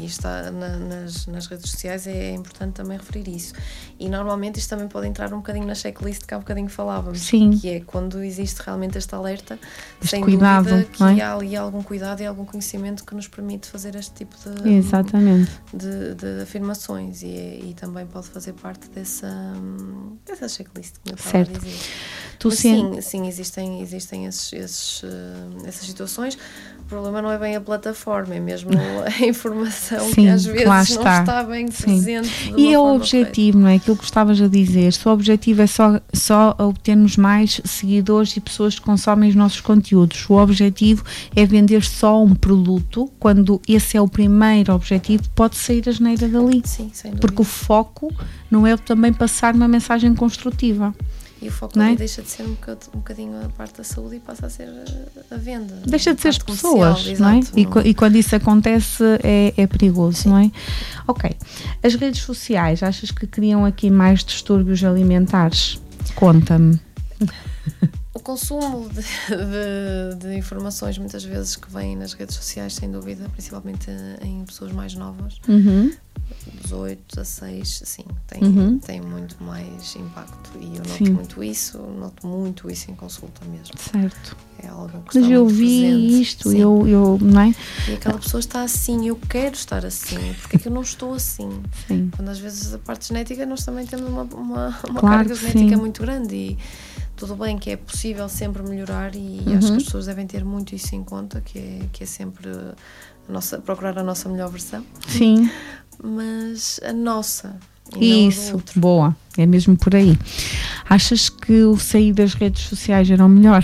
está na, nas, nas redes sociais, é importante também referir isso. E normalmente isto também pode entrar um bocadinho na checklist que há um bocadinho falávamos,
Sim.
que é quando existe realmente este alerta,
este
sem
cuidado,
dúvida que
não é?
há ali algum cuidado e algum conhecimento que nos permite fazer este tipo de,
Exatamente.
de, de afirmações e, e também pode fazer parte dessa, dessa checklist que eu estava a dizer.
Tu
Mas
sim,
sim, sim, existem, existem esses, esses, essas situações. O problema não é bem a plataforma, é mesmo a informação, sim, que às vezes não está, está bem presente.
E é o objetivo, não é? Aquilo que estavas a dizer. Se o objetivo é só, só obtermos mais seguidores e pessoas que consomem os nossos conteúdos, o objetivo é vender só um produto, quando esse é o primeiro objetivo, pode sair a asneira dali.
Sim, sem dúvida.
Porque o foco não é também passar uma mensagem construtiva.
E o foco ali é? deixa de ser um bocadinho, um bocadinho a parte da saúde e passa a ser a, a venda.
Deixa de ser as pessoas, não é? E, não. e quando isso acontece é, é perigoso, Sim. não é? Ok. As redes sociais, achas que criam aqui mais distúrbios alimentares? Conta-me.
O consumo de, de, de informações muitas vezes que vêm nas redes sociais, sem dúvida, principalmente em pessoas mais novas,
uhum.
dos oito a seis, sim, tem,
uhum.
tem muito mais impacto e eu noto
sim.
muito isso, noto muito isso em consulta mesmo.
Certo.
É algo que
Mas
está
eu
muito
vi
presente.
isto, eu, eu, não é?
E aquela pessoa está assim, eu quero estar assim, porque é que eu não estou assim?
Sim.
Quando às vezes a parte genética, nós também temos uma, uma, uma
claro
carga genética
sim.
muito grande e tudo bem que é possível sempre melhorar e
uhum.
acho que as pessoas devem ter muito isso em conta, que é, que é sempre a nossa, procurar a nossa melhor versão.
Sim.
Mas a nossa. E
isso, boa, é mesmo por aí. Achas que o sair das redes sociais era o melhor?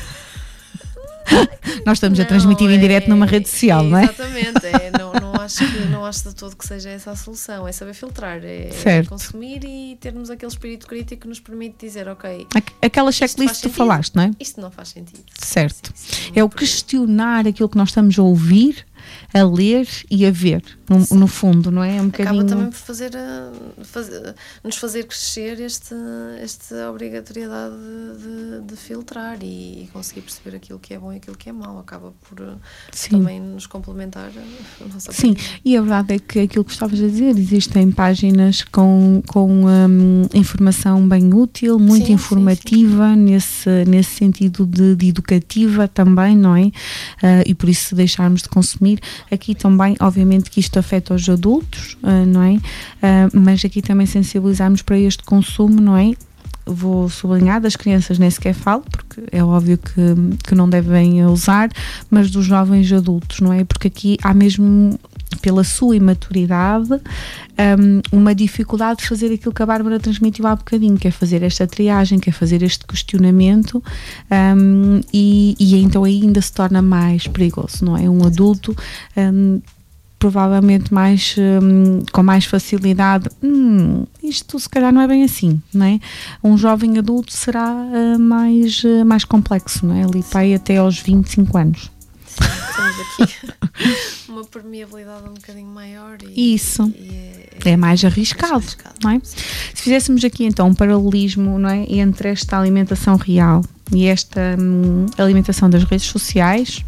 Nós estamos não, a transmitir
é,
em direto numa rede social,
é,
não é?
Exatamente, é, não, não, acho que, não acho de todo que seja essa a solução, é saber filtrar, é, é consumir e termos aquele espírito crítico que nos permite dizer, ok...
Aquela checklist que tu falaste, não é?
Isto não faz sentido.
Certo.
Sim, sim,
é o questionar aquilo que nós estamos a ouvir, a ler e a ver, no, no fundo, não é? É um
Acaba
bocadinho...
também por fazer, fazer, nos fazer crescer este, esta obrigatoriedade de, de, de filtrar e, e conseguir perceber aquilo que é bom e aquilo que é mau. Acaba por Sim. também nos complementar a nossa
Sim, prática. E a verdade é que aquilo que estavas a dizer, existem páginas com, com um, informação bem útil, muito sim, informativa, sim, sim. Nesse, nesse sentido de, de educativa também, não é? Uh, e por isso deixarmos de consumir. Aqui também, obviamente que isto afeta os adultos, uh, não é? Uh, mas aqui também sensibilizarmos para este consumo, não é? Vou sublinhar, das crianças nem sequer falo, porque é óbvio que, que não devem usar, mas dos jovens adultos, não é? Porque aqui há mesmo, pela sua imaturidade, um, uma dificuldade de fazer aquilo que a Bárbara transmitiu há bocadinho, que é fazer esta triagem, que é fazer este questionamento, um, e, e então aí ainda se torna mais perigoso, não é? Um adulto... Um, provavelmente mais, um, com mais facilidade, hum, isto se calhar não é bem assim, não é? Um jovem adulto será uh, mais, uh, mais complexo, não é? Ali para aí até aos vinte e cinco anos.
Sim, temos aqui uma permeabilidade um bocadinho maior e,
isso
e é, é,
é mais arriscado, mais arriscado, não é? Se fizéssemos aqui então um paralelismo, não é, entre esta alimentação real e esta hum, alimentação das redes sociais,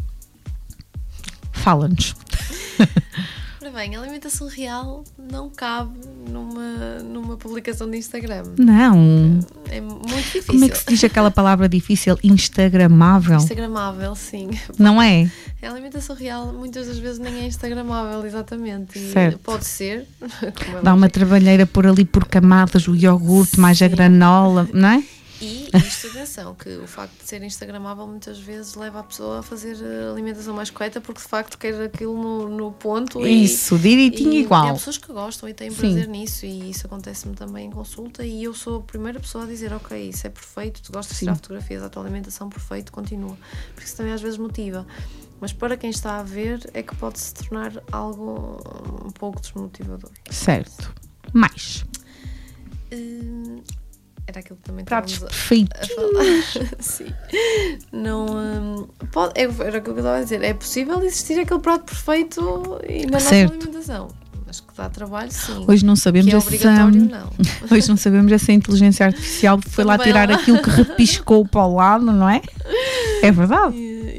fala-nos.
Ora bem, a alimentação real não cabe numa, numa publicação de Instagram.
Não.
É muito difícil.
Como é que se diz aquela palavra difícil? Instagramável?
Instagramável, sim.
Não é?
A alimentação real muitas das vezes nem é instagramável, exatamente. E
certo.
Pode ser.
É Dá uma trabalheira por ali por camadas, o iogurte, sim. mais a granola, não é?
E isto, atenção, que o facto de ser instagramável muitas vezes leva a pessoa a fazer a alimentação mais correta porque de facto quer aquilo no, no ponto.
Isso,
e,
direitinho
e,
igual.
E há pessoas que gostam e têm prazer Sim. nisso e isso acontece-me também em consulta e eu sou a primeira pessoa a dizer ok, isso é perfeito, tu gostas de tirar fotografias da tua alimentação, perfeito, continua. Porque isso também às vezes motiva. Mas para quem está a ver é que pode se tornar algo um pouco desmotivador.
Certo. Mais?
Hum, Era aquilo que também
pratos
estávamos
perfeitos.
A, a falar. Sim. Não, um, pode, era aquilo que eu estava a dizer. É possível existir aquele prato perfeito e na
certo.
Nossa alimentação. Mas que dá trabalho, sim.
Hoje não sabemos
que é
essa,
obrigatório, não.
Hoje não sabemos essa inteligência artificial que foi lá tirar lá. aquilo que repiscou para o lado, não é? É verdade.
E, e, e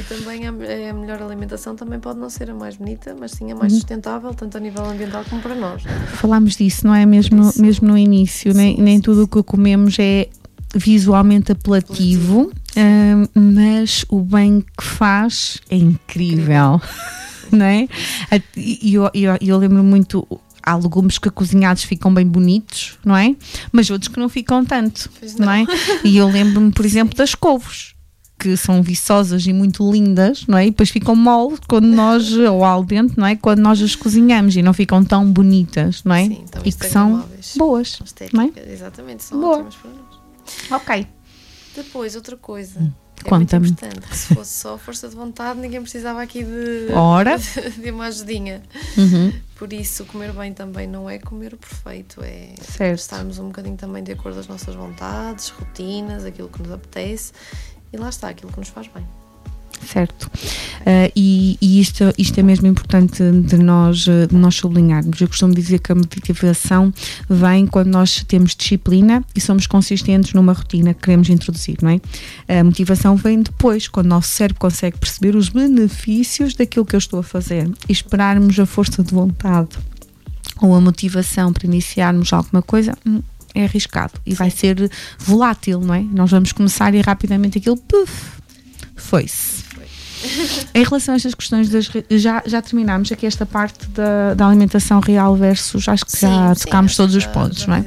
também a, a melhor alimentação também pode não ser a mais bonita, mas sim a mais sustentável, tanto a nível ambiental como para nós.
Falámos disso, não é? Mesmo, isso, mesmo no início, sim, nem, sim, nem tudo o que comemos é visualmente apelativo, uh, mas o bem que faz é incrível, incrível. Não é? E eu, eu, eu lembro muito... Há legumes que cozinhados ficam bem bonitos, não é? Mas outros que não ficam tanto, não. não é? E eu lembro-me, por exemplo, das couves, que são viçosas e muito lindas, não é? E depois ficam mole quando nós, ou al dente, não é? Quando nós as cozinhamos e não ficam tão bonitas, não é?
Sim, então
e que são boas, não é?
Exatamente, são
Boa.
ótimas para nós.
Ok.
Depois, outra coisa... Hum. É
Conta-me.
muito importante, que se fosse só força de vontade, ninguém precisava aqui de,
Ora.
de, de uma ajudinha.
Uhum.
Por isso, comer bem também não é comer o perfeito, é
certo.
Estarmos um bocadinho também de acordo com as nossas vontades, rotinas, aquilo que nos apetece, e lá está, aquilo que nos faz bem.
Certo. Uh, e e isto, isto é mesmo importante de nós, de nós sublinharmos. Eu costumo dizer que a motivação vem quando nós temos disciplina e somos consistentes numa rotina que queremos introduzir, não é? A motivação vem depois, quando o nosso cérebro consegue perceber os benefícios daquilo que eu estou a fazer e esperarmos a força de vontade ou a motivação para iniciarmos alguma coisa. É arriscado e vai ser volátil, não é? Nós vamos começar e rapidamente aquilo, puf, foi-se. Em relação a estas questões, das, já, já terminámos aqui esta parte da, da alimentação real versus, acho que sim, já sim, tocámos todos já, os pontos, não é?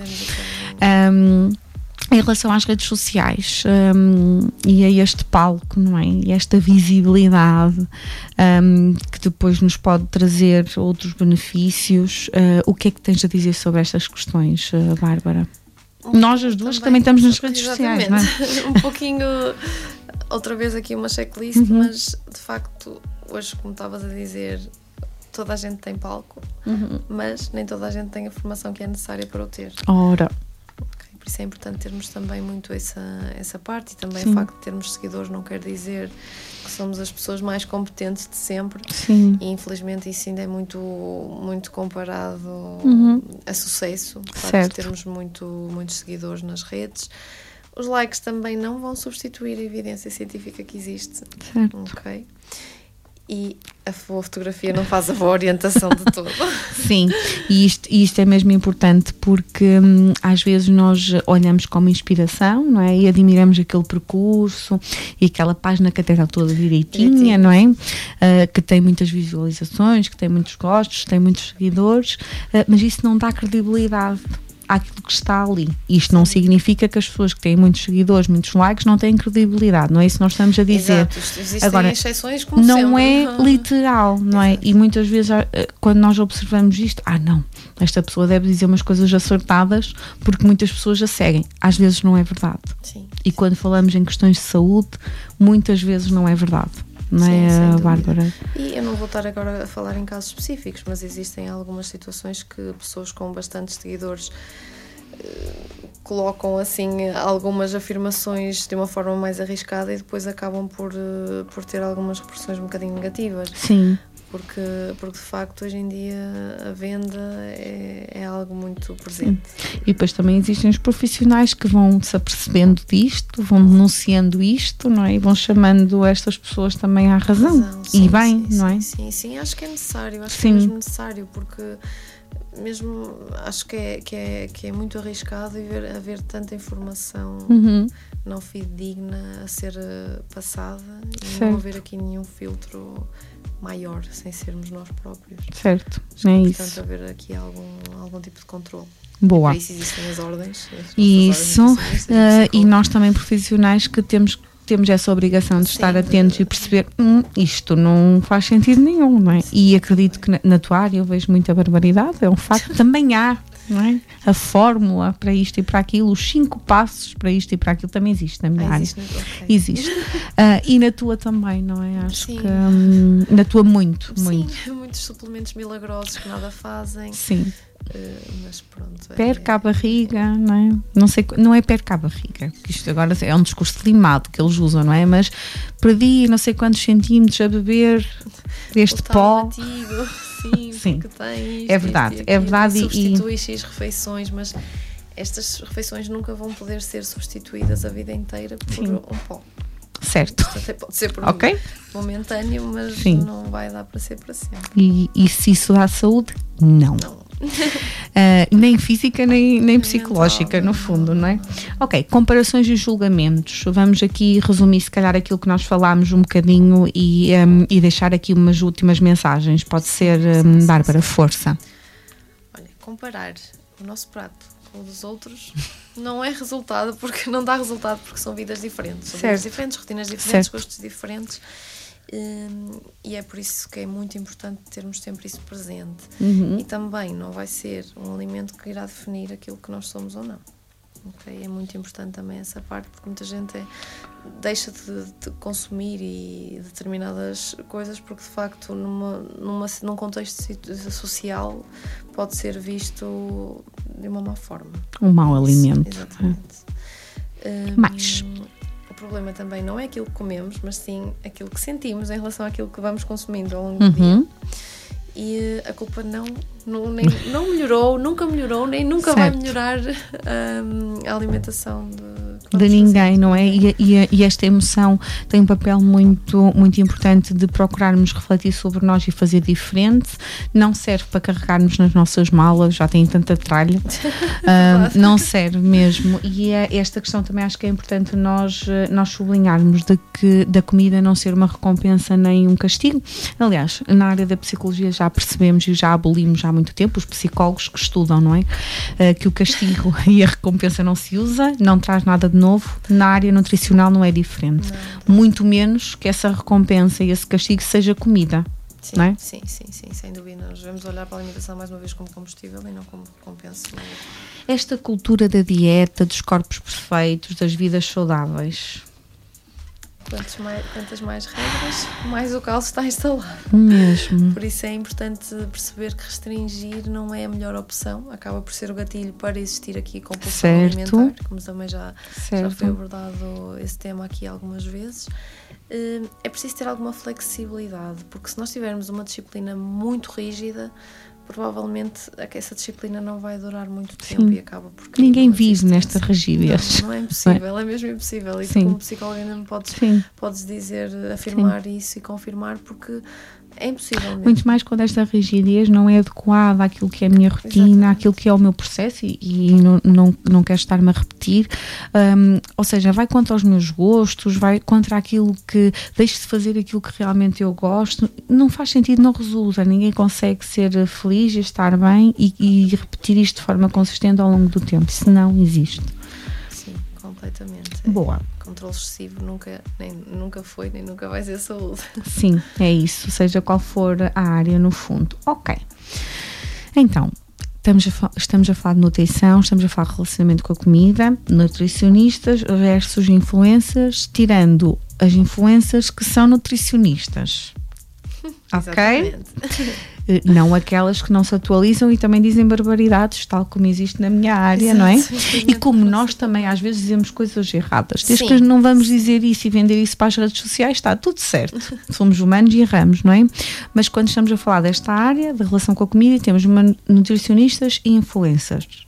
Um, em relação às redes sociais um, e a este palco, não é? E esta visibilidade um, que depois nos pode trazer outros benefícios, uh, o que é que tens a dizer sobre estas questões, uh, Bárbara? Um, Nós as duas também, também estamos nas redes sociais, não é?
Um pouquinho... Outra vez aqui uma checklist, uhum. mas de facto, hoje, como estavas a dizer, toda a gente tem palco, uhum. mas nem toda a gente tem a formação que é necessária para o ter.
Ora.
Okay. Por isso é importante termos também muito essa, essa parte, e também
Sim.
o facto de termos seguidores não quer dizer que somos as pessoas mais competentes de sempre.
Sim.
E infelizmente isso ainda é muito, muito comparado
uhum.
a sucesso, o facto
certo.
de termos muito, muitos seguidores nas redes. Os likes também não vão substituir a evidência científica que existe.
Certo.
Ok? E a boa fotografia não faz a boa orientação de todo.
Sim, e isto, isto é mesmo importante porque hum, às vezes nós olhamos como inspiração, não é? E admiramos aquele percurso e aquela página que até está toda direitinha, Direitinho. não é? Uh, que tem muitas visualizações, que tem muitos gostos, tem muitos seguidores, uh, mas isso não dá credibilidade àquilo que está ali. Isto não significa que as pessoas que têm muitos seguidores, muitos likes, não têm credibilidade, não é isso que nós estamos a dizer.
Exato, existem
Agora,
exceções como
não
sempre.
é literal, não é?
Exato.
E muitas vezes quando nós observamos isto, ah não, esta pessoa deve dizer umas coisas acertadas porque muitas pessoas a seguem. Às vezes não é verdade.
Sim.
E quando falamos em questões de saúde, muitas vezes não é verdade. Não
Sim,
é, Bárbara?
E eu não vou estar agora a falar em casos específicos, mas existem algumas situações que pessoas com bastantes seguidores uh, colocam assim algumas afirmações de uma forma mais arriscada e depois acabam por, uh, por ter algumas repercussões um bocadinho negativas.
Sim.
Porque, porque de facto hoje em dia a venda é, é algo muito presente.
Sim. E depois também existem os profissionais que vão se apercebendo disto, vão denunciando isto, não é? E vão chamando estas pessoas também à razão. razão sim, e bem,
sim,
não é?
Sim, sim, sim, acho que é necessário, acho
sim.
que é mesmo necessário, porque mesmo acho que é, que é, que é muito arriscado haver, haver tanta informação
uhum.
não fidedigna a ser passada e
certo.
não haver aqui nenhum filtro maior, sem sermos nós próprios.
Certo,
acho
é
que é
isso.
importante haver aqui algum, algum tipo de controle.
Boa.
E para isso existem as ordens. As
isso,
ordens
uh, e nós também profissionais que temos temos essa obrigação de Sim, estar atentos de... e perceber hum, isto não faz sentido nenhum, não é? Sim, e acredito que na, na tua área eu vejo muita barbaridade, é um facto, também há, não é? A fórmula para isto e para aquilo, os cinco passos para isto e para aquilo também existe na minha
ah,
área.
Existe, okay.
existe. Uh, e na tua também, não é? Acho
Sim.
que hum, na tua muito, muito.
Sim, muitos suplementos milagrosos que nada fazem.
Sim.
Uh, mas pronto.
Perca é... a barriga, não é? Não sei, não é perca a barriga, porque isto agora é um discurso limado que eles usam, não é? Mas perdi não sei quantos centímetros a beber deste pó.
Antigo, sim,
sim.
porque tem isto,
é verdade,
isto,
é verdade.
E substitui X refeições, mas estas refeições nunca vão poder ser substituídas a vida inteira por sim. um pó.
Certo.
Isto até pode ser por
okay.
momentâneo, mas Sim. não vai dar para ser para sempre.
E, e se isso dá saúde? Não. Não. Uh, nem física nem, nem psicológica, mental, no fundo, não é? Ok, comparações e julgamentos. Vamos aqui resumir se calhar aquilo que nós falámos um bocadinho e, um, e deixar aqui umas últimas mensagens. Pode ser, um, sim, Bárbara, sim. força.
Olha, comparar o nosso prato com o dos outros não é resultado, porque não dá resultado porque são vidas diferentes. São certo. vidas diferentes, rotinas diferentes, certo. gostos diferentes. Um, e é por isso que é muito importante termos sempre isso presente. Uhum. E também não vai ser um alimento que irá definir aquilo que nós somos ou não. Okay? É muito importante também essa parte, porque muita gente é, deixa de, de consumir e determinadas coisas porque de facto numa, numa, num contexto social pode ser visto de uma má forma.
Um mau alimento.
Exatamente.
É. Um, Mais.
O problema também não é aquilo que comemos, mas sim aquilo que sentimos em relação àquilo que vamos consumindo ao longo do uhum. dia. E a culpa não, não, nem, não melhorou, nunca melhorou, nem nunca certo. vai melhorar um, a alimentação de,
de ninguém, não é? E, e, e esta emoção tem um papel muito, muito importante de procurarmos refletir sobre nós e fazer diferente. Não serve para carregarmos nas nossas malas, já tem tanta tralha. um, não serve mesmo. E é, esta questão também acho que é importante nós, nós sublinharmos de que da comida não ser uma recompensa nem um castigo. Aliás, na área da psicologia já percebemos e já abolimos há muito tempo, os psicólogos que estudam, não é? Uh, que o castigo e a recompensa não se usa, não traz nada de novo. Na área nutricional não é diferente. Não. Muito menos que essa recompensa e esse castigo seja comida.
Sim,
não é?
sim, sim, sim, sem dúvida. Nós devemos olhar para a alimentação mais uma vez como combustível e não como recompensa.
Esta cultura da dieta, dos corpos perfeitos, das vidas saudáveis...
Quantas mais, quantas mais regras, mais o caos está instalado.
Mesmo.
Por isso é importante perceber que restringir não é a melhor opção. Acaba por ser o gatilho para existir aqui a compulsão certo. alimentar, como também já, já foi abordado esse tema aqui algumas vezes. É preciso ter alguma flexibilidade, porque se nós tivermos uma disciplina muito rígida, provavelmente essa disciplina não vai durar muito tempo. Sim. E acaba por cair.
Ninguém vive nesta rigidez.
Não, não é impossível, é mesmo impossível. E tu, como psicóloga, ainda não podes, podes dizer, afirmar Sim. isso e confirmar, porque é impossível mesmo.
Muito mais quando esta rigidez não é adequada àquilo que é a minha rotina, Exatamente. àquilo que é o meu processo e, e não, não, não quero estar-me a repetir. Um, ou seja, vai contra os meus gostos, vai contra aquilo que... Deixo de fazer aquilo que realmente eu gosto. Não faz sentido, não resulta. Ninguém consegue ser feliz e estar bem e, e repetir isto de forma consistente ao longo do tempo. Isso não existe.
Sim, completamente.
Boa.
Controle excessivo nunca, nem, nunca foi, nem nunca vai ser saúde.
Sim, é isso, seja qual for a área no fundo. Ok. Então, estamos a, estamos a falar de nutrição, estamos a falar de relacionamento com a comida, nutricionistas versus influencers, tirando as influencers que são nutricionistas. Ok? Não aquelas que não se atualizam e também dizem barbaridades, tal como existe na minha área, Exato, não é? E como nós também às vezes dizemos coisas erradas. Desde Sim. que não vamos dizer isso e vender isso para as redes sociais, está tudo certo. Somos humanos e erramos, não é? Mas quando estamos a falar desta área, da relação com a comida, temos nutricionistas e influencers.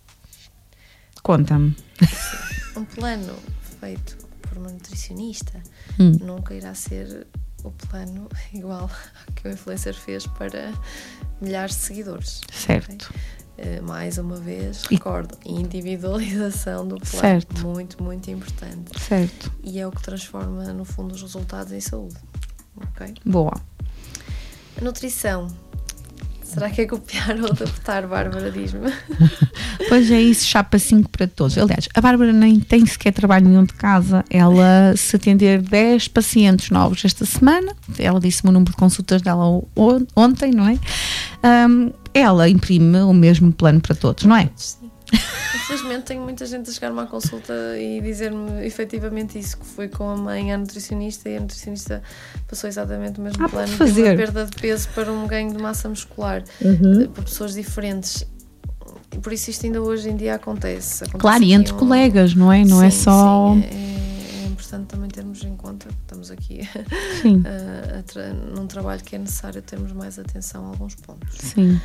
Conta-me.
Um plano feito por uma nutricionista
hum.
nunca irá ser o plano igual que o influencer fez para milhares de seguidores.
Certo.
Okay? Uh, mais uma vez, recordo, individualização do plano.
Certo.
Muito, muito importante.
Certo.
E é o que transforma, no fundo, os resultados em saúde. Ok?
Boa.
A nutrição. Será que é copiar ou adaptar, Bárbara? Diz-me.
Pois é isso, chapa cinco para todos. Aliás, a Bárbara nem tem sequer trabalho nenhum de casa. Ela, se atender dez pacientes novos esta semana, ela disse-me o número de consultas dela ontem, não é? Um, ela imprime o mesmo plano para todos, não é?
Sim. Infelizmente tenho muita gente a chegar-me à consulta e dizer-me efetivamente isso, que foi com a mãe à nutricionista e a nutricionista passou exatamente o mesmo
ah,
plano,
fazer.
de uma perda de peso para um ganho de massa muscular,
uhum.
para pessoas diferentes. E por isso isto ainda hoje em dia acontece. acontece
claro, e entre um... colegas, não é? Não
sim,
é só...
Sim, é, é importante também termos em conta que estamos aqui a, a tra- num trabalho que é necessário termos mais atenção a alguns pontos.
Sim.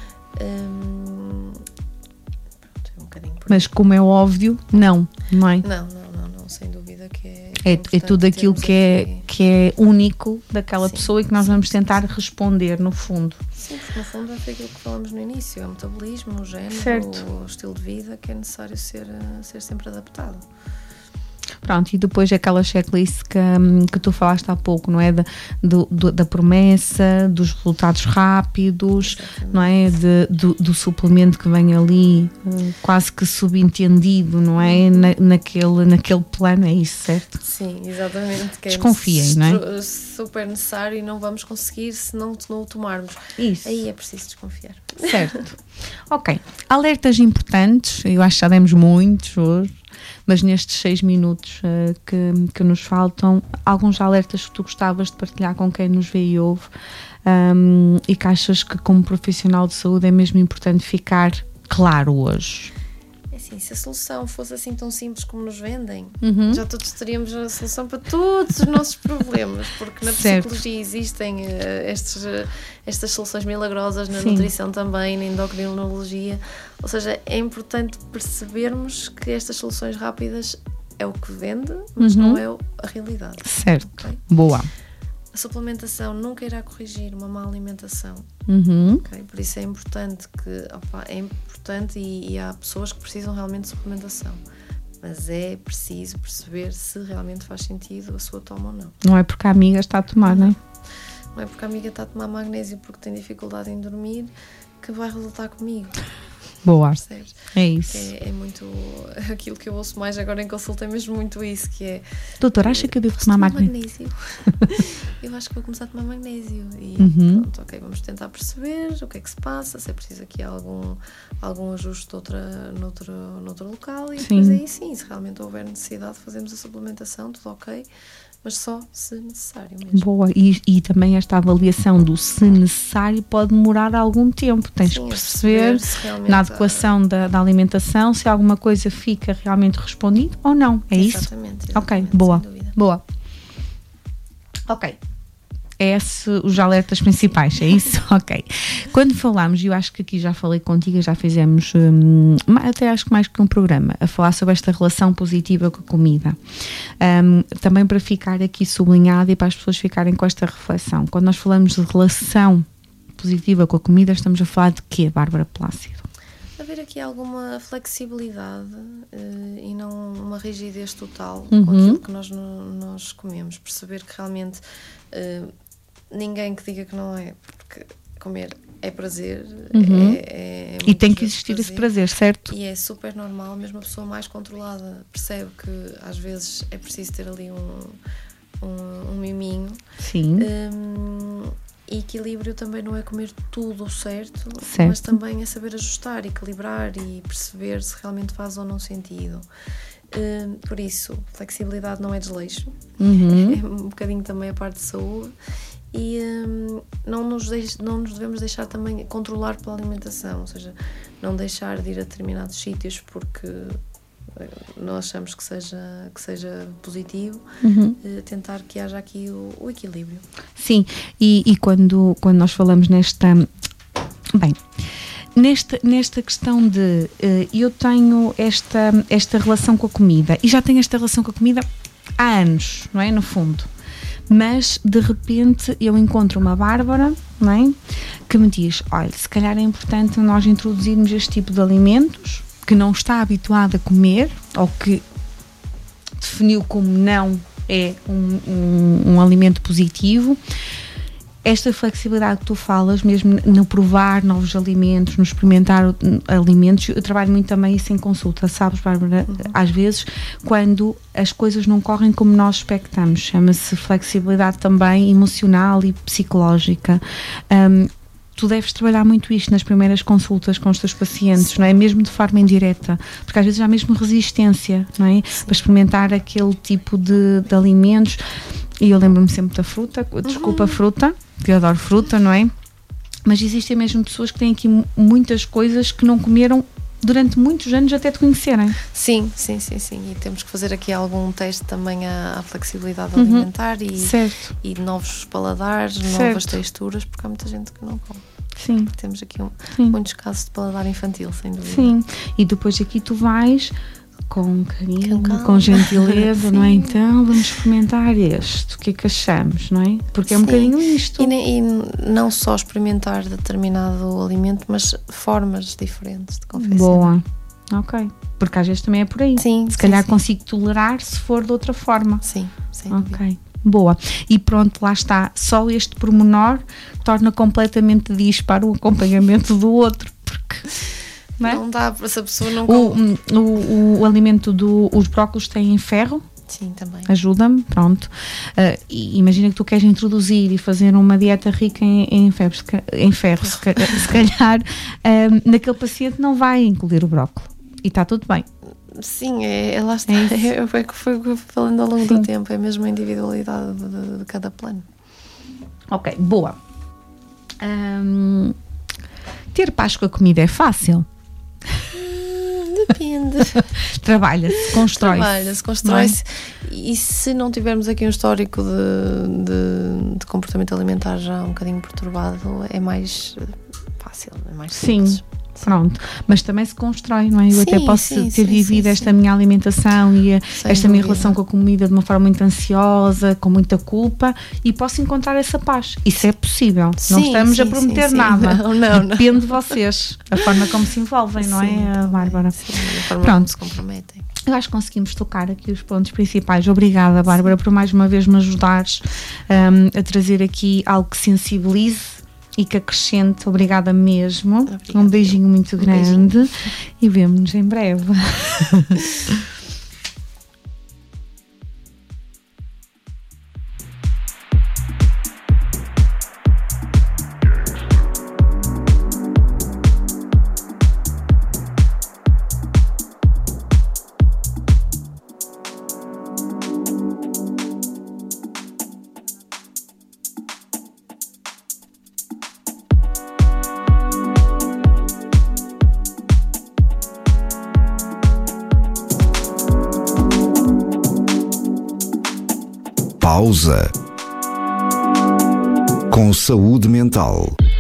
Um, Um
Mas como é óbvio, não, não é?
Não, não, não, não. sem dúvida que é...
É, é tudo aquilo que é, que é único daquela sim, pessoa e que nós sim, vamos tentar sim, responder, no fundo.
Sim, porque no fundo é aquilo que falamos no início, é o metabolismo, o género,
certo,
o estilo de vida que é necessário ser, ser sempre adaptado.
Pronto, e depois aquela checklist que, que tu falaste há pouco, não é? Da, do, do, da promessa, dos resultados rápidos, exatamente, não é? De, do, do suplemento que vem ali, quase que subentendido, não é? Na, naquele, naquele plano, é isso, certo?
Sim, exatamente. Que
Desconfiem,
é
não é?
Super necessário e não vamos conseguir se não, não o tomarmos.
Isso.
Aí é preciso desconfiar.
Certo. Ok. Alertas importantes, eu acho que já demos muitos hoje. Mas nestes seis minutos uh, que, que nos faltam, alguns alertas que tu gostavas de partilhar com quem nos vê e ouve, um, e que achas que como profissional de saúde é mesmo importante ficar claro hoje?
É assim, se a solução fosse assim tão simples como nos vendem,
uhum,
já todos teríamos a solução para todos os nossos problemas, porque na certo, psicologia existem uh, estes, uh, estas soluções milagrosas, na sim, nutrição também, na endocrinologia. Ou seja, é importante percebermos que estas soluções rápidas é o que vende, mas uhum, não é a realidade.
Certo, okay? Boa.
A suplementação nunca irá corrigir uma má alimentação.
Uhum.
Okay? Por isso é importante que, opa, é importante e, e há pessoas que precisam realmente de suplementação. Mas é preciso perceber se realmente faz sentido a sua toma ou não.
Não é porque a amiga está a tomar, não é?
Não é porque a amiga está a tomar magnésio porque tem dificuldade em dormir que vai resultar comigo.
Boa,
percebes?
É isso.
É, é muito aquilo que eu ouço mais agora em consulta, é mesmo muito isso, que é...
Doutora, acha que eu devo tomar magnésio?
Eu acho que vou começar a tomar magnésio e
uhum,
pronto, ok, vamos tentar perceber o que é que se passa, se é preciso aqui algum, algum ajuste de outra, noutro, noutro local e sim, depois aí sim, se realmente houver necessidade fazemos a suplementação, tudo ok, mas só se necessário mesmo.
Boa, e, e também esta avaliação do se necessário pode demorar algum tempo, tens
sim,
que perceber, perceber na adequação há... da, da alimentação se alguma coisa fica realmente respondida ou não, é
exatamente,
isso?
Exatamente,
ok, boa, boa. Ok. Esse, os alertas principais, é isso? Ok. Quando falamos, e eu acho que aqui já falei contigo, já fizemos hum, até acho que mais que um programa, a falar sobre esta relação positiva com a comida. Um, também para ficar aqui sublinhado e para as pessoas ficarem com esta reflexão. Quando nós falamos de relação positiva com a comida, estamos a falar de quê, Bárbara Plácido?
Haver aqui alguma flexibilidade uh, e não uma rigidez total
uhum,
com aquilo que nós, no, nós comemos. Perceber que realmente uh, ninguém que diga que não é, porque comer é prazer,
uhum,
é, é, é
e tem que existir prazer, esse prazer, certo?
E é super normal, mesmo a pessoa mais controlada percebe que às vezes é preciso ter ali um, um, um miminho.
Sim.
Um, E equilíbrio também não é comer tudo certo,
certo,
mas também é saber ajustar, equilibrar e perceber se realmente faz ou não sentido. Uh, por isso, flexibilidade não é desleixo,
uhum,
é um bocadinho também a parte de saúde e um, não, nos deix, não nos devemos deixar também controlar pela alimentação, ou seja, não deixar de ir a determinados sítios porque não achamos que seja, que seja positivo,
uhum,
uh, tentar que haja aqui o, o equilíbrio.
Sim, e, e quando, quando nós falamos nesta... Bem, nesta, nesta questão de... Uh, eu tenho esta, esta relação com a comida, e já tenho esta relação com a comida há anos, não é? No fundo. Mas, de repente, eu encontro uma Bárbara, não é? Que me diz, olha, se calhar é importante nós introduzirmos este tipo de alimentos que não está habituado a comer ou que definiu como não é um, um, um alimento positivo. Esta flexibilidade que tu falas, mesmo no provar novos alimentos, no experimentar alimentos, eu trabalho muito também isso em consulta, sabes, Bárbara? Uhum. Às vezes, quando as coisas não correm como nós expectamos, chama-se flexibilidade também emocional e psicológica. Um, Tu deves trabalhar muito isto nas primeiras consultas com os teus pacientes, sim, não é? Mesmo de forma indireta, porque às vezes há mesmo resistência, não é? Sim. Para experimentar aquele tipo de, de alimentos. E eu lembro-me sempre da fruta, desculpa, uhum, fruta, que eu adoro fruta, não é? Mas existem mesmo pessoas que têm aqui muitas coisas que não comeram durante muitos anos até te conhecerem.
Sim, sim, sim, sim. E temos que fazer aqui algum teste também à, à flexibilidade
uhum,
alimentar e,
certo,
e novos paladares, certo, novas texturas, porque há muita gente que não come.
Sim.
Temos aqui um, muitos casos de paladar infantil, sem dúvida.
Sim, e depois aqui tu vais com carinho,
com,
com gentileza, não é? Então vamos experimentar este, o que é que achamos, não é? Porque é um Sim. bocadinho isto.
E, e não só experimentar determinado alimento, mas formas diferentes de confeccionar.
Boa, ok. Porque às vezes também é por aí.
Sim,
se
sim,
calhar
sim.
consigo tolerar se for de outra forma.
Sim, sim.
Ok, boa. E pronto, lá está. Só este pormenor torna completamente disparo o acompanhamento do outro. Porque... Não, é?
Não dá para essa pessoa não...
O, o, o, o alimento do... Os brócolos têm ferro.
Sim, também.
Ajuda-me, pronto. Uh, e imagina que tu queres introduzir e fazer uma dieta rica em, em ferro, em ferro se, se calhar um, naquele paciente não vai incluir o brócolo. E está tudo bem.
Sim, é, é lá está. É, é, foi o que foi falando ao longo Sim. do tempo. É mesmo a individualidade de, de, de cada plano.
Ok, boa. Um, ter paz com a comida é fácil?
Depende.
Trabalha-se, constrói-se.
Trabalha-se, constrói-se. É? E se não tivermos aqui um histórico de, de, de comportamento alimentar já um bocadinho perturbado, é mais fácil, é mais simples.
Sim. Pronto, mas também se constrói, não é? Eu
sim,
até posso
sim,
ter
sim,
vivido
sim,
esta
sim.
minha alimentação e a, esta
dúvida.
minha relação com a comida de uma forma muito ansiosa, com muita culpa, e posso encontrar essa paz. Isso é possível.
Sim,
não estamos
sim,
a prometer
sim,
nada.
Não, não, não.
Depende de vocês, a forma como se envolvem, não
sim,
é, Bárbara?
Sim, a forma
Pronto.
como se comprometem.
Eu acho que conseguimos tocar aqui os pontos principais. Obrigada, Bárbara, por mais uma vez me ajudares um, a trazer aqui algo que sensibilize e que acrescente. Obrigada mesmo. Obrigada. Um beijinho muito um grande beijinho. E vemo-nos em breve.
Pausa. Com saúde mental.